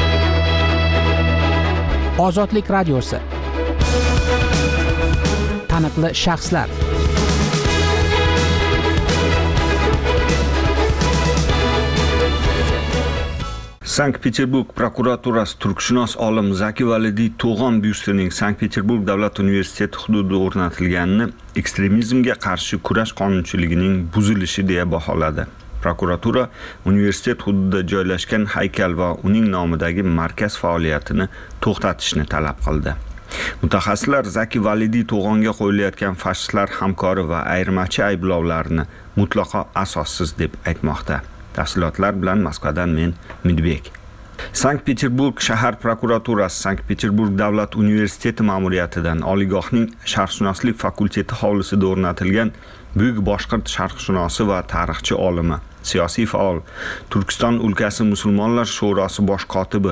Ozodlik radiosi. Taniqli shaxslar. Sankt-Peterburg prokuraturasi turkshunos olim Zaki Validiy To'g'on byustining Sankt-Peterburg davlat universiteti hududida o'rnatilganini ekstremizmga qarshi kurash qonunchiligining buzilishi deya baholadi. Prokuratura universitet hududida joylashgan haykal va uning nomidagi markaz faoliyatini to'xtatishni talab qildi. Mutaxassislar Zaki Validiy To'g'onga qo'yilayotgan fashistlar hamkori va ayirmachi ayblovlarini mutlaqo asossiz deb aytmoqda. Tafsilotlar bilan Moskvadan men Midbek. Sankt-Peterburg shahar prokuraturasi Sankt-Peterburg davlat universiteti ma'muriyatidan oliygohning sharqshunoslik fakulteti hovlisida o'rnatilgan buyuk boshqirt sharqshunosi va tarixchi olimi, siyosiy faol, Turkiston o'lkasi musulmonlar sho'rosi bosh kotibi,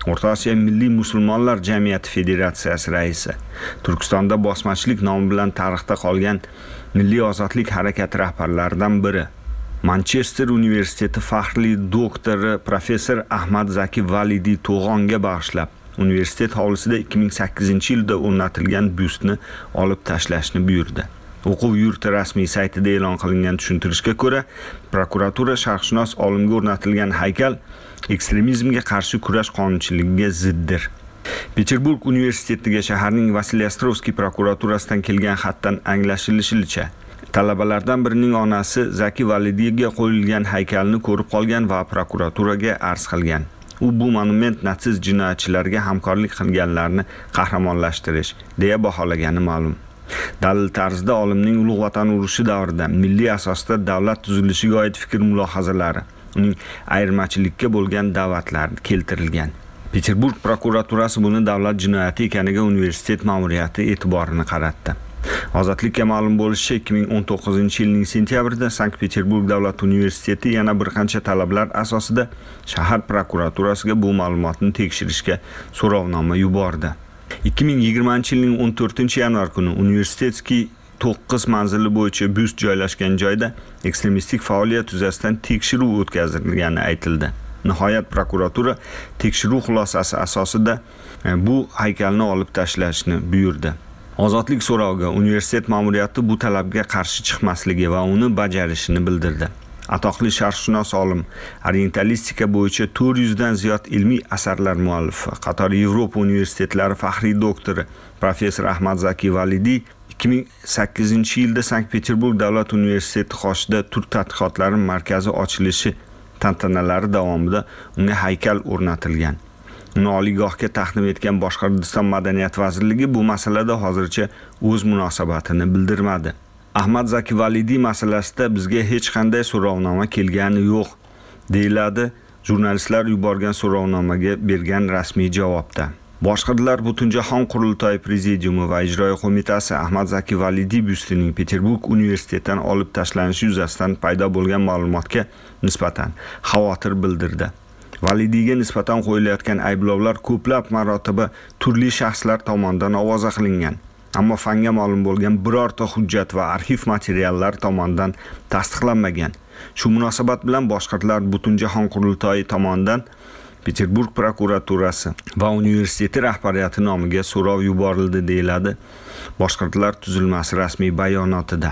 O'rta Osiyo Milliy musulmonlar jamiyati federatsiyasi raisi, Turkistonda bosmachilik nomi bilan tarixda qolgan Milliy ozodlik harakati rahbarlaridan biri, Manchester universiteti faxrli doktori professor Ahmad Zaki Validi To'g'onga bag'ishlab universitet hovlisida ikki ming sakkizinchi yilda o'rnatilgan byustni olib tashlashni buyurdi. O'quv yurti rasmiy saytida e'lon qilingan tushuntirishga ko'ra, prokuratura sharqshunos olimga o'rnatilgan haykal ekstremizmga qarshi kurash qonunchiligiga ziddir. Peterburg universitetiga shaharning Vasiliyastrovskiy prokuraturasidan kelgan xatdan anglashilishicha, talabalardan birining onasi Zaki Validiga qo'yilgan haykalni ko'rib qolgan va prokuraturaga arz qilgan. U bu monument natsist jinoyatchilarga hamkorlik qilganlarni qahramonlashtirish deya baholagani ma'lum. Dalil tarzida olimning Ulug' Vatan urushi davrida milliy asosda davlat tuzilishiga oid fikr mulohazalari, uning ayirmachilikka bo'lgan da'vatlari keltirilgan. Peterburg prokuraturasi buni davlat jinoyati ekaniga universitet ma'muriyati e'tiborini qaratdi. Ozodlikka ma'lum bo'lishicha, ikki ming o'n to'qqizinchi yilning sentyabrida Sankt-Peterburg davlat universiteti yana bir qancha talablar asosida shahar prokuraturasiga bu ma'lumotni tekshirishga so'rovnoma yubordi. ikki ming yigirmanchi yilning o'n to'rtinchi yanvar kuni universitetskiy to'qqiz manzili bo'yicha byust joylashgan joyda ekstremistik faoliyat yuzasidan tekshiruv o'tkazilgani aytildi. Nihoyat prokuratura tekshiruv xulosasi asosida bu haykalni olib tashlashni buyurdi. Ozodlik so'roviga universitet ma'muriyati bu talabga qarshi chiqmasligi va uni bajarishini bildirdi. Atoqli sharqshunos olim, orientalistika bo'yicha to'rt yuz dan ziyod ilmiy asarlar muallifi, qator Yevropa universitetlari faxriy doktori professor Ahmad Zaki Validi ikki ming sakkizinchi yilda Sankt-Peterburg davlat universiteti qoshida turk tadqiqotlari markazi ochilishi tantanalari davomida unga haykal o'rnatilgan. Uni oliygohga taqdim etgan Boshqirdiston madaniyat vazirligi bu masalada hozircha o'z munosabatini bildirmadi. Ahmad Zaki Validi masalasida bizga hech qanday so'rovnoma kelgani yo'q, deyiladi jurnalistlar yuborgan so'rovnomaga bergan rasmiy javobda. Boshqirdlar Butunjahon qurultoyi prezidiumi va ijroiya qo'mitasi Ahmad Zaki Validi byustining Peterburg universitetidan olib tashlanishi yuzasidan paydo bo'lgan ma'lumotga nisbatan xavotir bildirdi. Validiga nisbatan qo'yilayotgan ayblovlar ko'plab marotaba turli shaxslar tomonidan ovoza qilingan. Ammo fanga ma'lum bo'lgan birorta hujjat va arxiv materiallar tomonidan tasdiqlanmagan. Shu munosabat bilan Boshqirdlar Butunjahon qurultoyi tomonidan Peterburg prokuraturasi va universitet rahbariyati nomiga so'rov yuborildi, deyiladi Boshqirdlar tuzilmasi rasmiy bayonotida.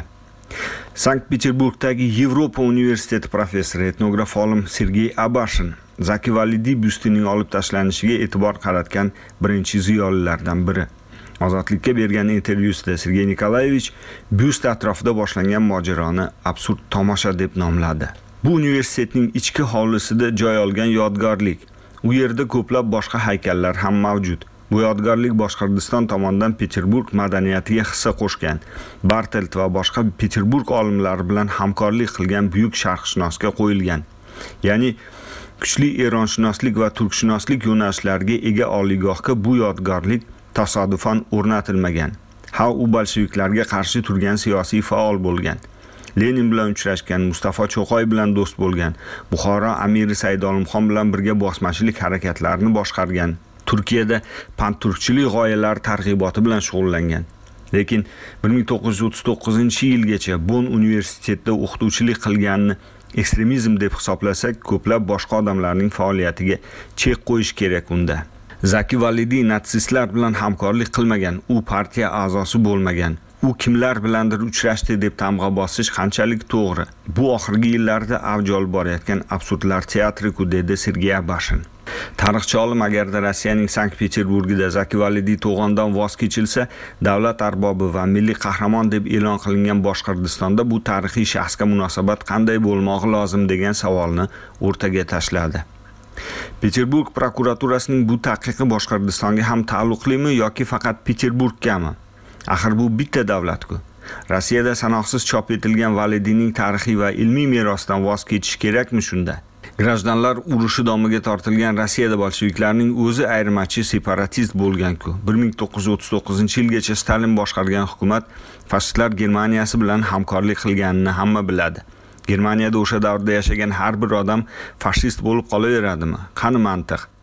Sankt-Peterburgdagi Yevropa universiteti professori, etnograf olim Sergey Abashin Zaki Validi byustining olib tashlanishiga e'tibor qaratgan birinchi ziyolilardan biri. Ozodlikka bergan intervyusida Sergey Nikolayevich byust atrofida boshlangan mojaroni absurd tomosha deb nomladi. Bu universitetning ichki hovlisida joy olgan yodgorlik. U yerda ko'plab boshqa haykallar ham mavjud. Bu yodgorlik Boshqirdiston tomonidan Peterburg madaniyatiga hissa qo'shgan Bartelt va boshqa Peterburg olimlari bilan hamkorlik qilgan buyuk sharqshunosga qo'yilgan. Ya'ni kuchli eronshunoslik va turkshunoslik yo'nalishlariga ega oliygohga bu yodgorlik tasodifan o'rnatilmagan. Ha, u bolsheviklarga qarshi turgan siyosiy faol bo'lgan. Lenin bilan uchrashgan, Mustafa Cho'qoy bilan do'st bo'lgan, Buxoro amiri Said Olimxon bilan birga bosmachilik harakatlarini boshqargan, Turkiyada panturkchilik g'oyalari targ'iboti bilan shug'ullangan. Lekin bir ming to'qqiz yuz o'ttiz to'qqizinchi yilgacha Bonn universitetida o'qituvchilik qilganini ekstremizm deb hisoblasak, ko'plab boshqa odamlarning faoliyatiga chek qo'yish kerak unda. Zaki Validi natsistlar bilan hamkorlik qilmagan, u partiya a'zosi bo'lmagan. U kimlar bilandir uchrashdi deb tamg'a bosish qanchalik to'g'ri? Bu oxirgi yillarda avj olib borayotgan absurdlar teatri-ku, dedi Sergey Abashin. Tarixchi olim, agarda Rossiyaning Sankt-Peterburgida Zaki Validi To'g'ondan voz kechilsa, davlat arbobi va milliy qahramon deb e'lon qilingan Boshqirdistonda bu tarixiy shaxsga munosabat qanday bo'lmog'i lozim degan savolni o'rtaga tashladi. Peterburg prokuraturasining bu taqiqi Boshqirdistonga ham taalluqlimi yoki faqat Peterburggami? Axir bu bitta davlat-ku. Rossiyada sanoqsiz chop etilgan Validining tarixiy va ilmiy merosidan voz kechish kerakmi shunda? Grajdanlar urushi domiga tortilgan Rossiyada bolsheviklarning o'zi ayirmachi separatist bo'lgan-ku. bir ming to'qqiz yuz o'ttiz to'qqizinchi yilgacha Stalin boshqargan hukumat fashistlar Germaniyasi bilan hamkorlik qilganini hamma biladi. Germaniyada o'sha davrda yashagan har bir odam fashist bo'lib qolaveradimi? Qani mantiq?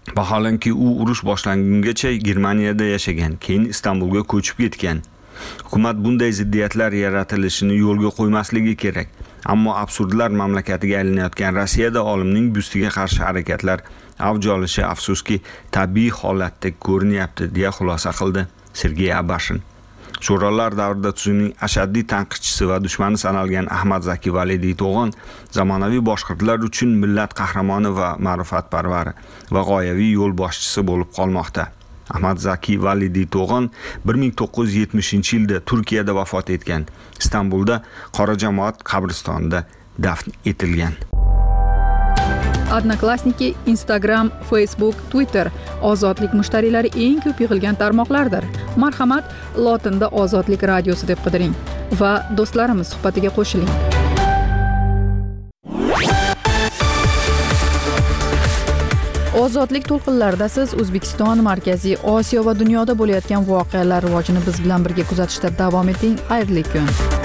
Vaholanki u urush boshlangungacha Germaniyada yashagan, keyin Istanbulga ko'chib ketgan. Hukumat bunday ziddiyatlar yaratilishini yo'lga qo'ymasligi kerak. Ammo absurdlar mamlakatiga aylanayotgan Rossiyada olimning byustiga qarshi harakatlar avj olishi afsuski tabiiy holatda ko'rinyapti, deya xulosa qildi Sergey Abashin. Sho'rolar davrida tuzumning ashaddiy tanqidchisi va dushmani sanalgan Ahmad Zaki Validiy To'g'on zamonaviy boshqirdlar uchun millat qahramoni va ma'rifatparvari va g'oyaviy yo'l boshchisi bo'lib qolmoqda. Ahmad Zaki Validiy To'g'on bir ming to'qqiz yuz yetmishinchi yilda Turkiyada vafot etgan. Istanbulda Qora jamoat qabristonida dafn etilgan. Odnoklassniki, Instagram, Facebook, Twitter ozodlik mushtariylari eng ko'p yig'ilgan tarmoqlardir. Marhamat, lotinda Ozodlik radiosi deb qidiring va do'stlarimiz suhbatiga qo'shiling. Ozodlik to'lqinlarida siz O'zbekiston, Markaziy Osiyo va dunyoda bo'layotgan voqealar rivojini biz bilan birga kuzatishda davom eting. Xayrli kun.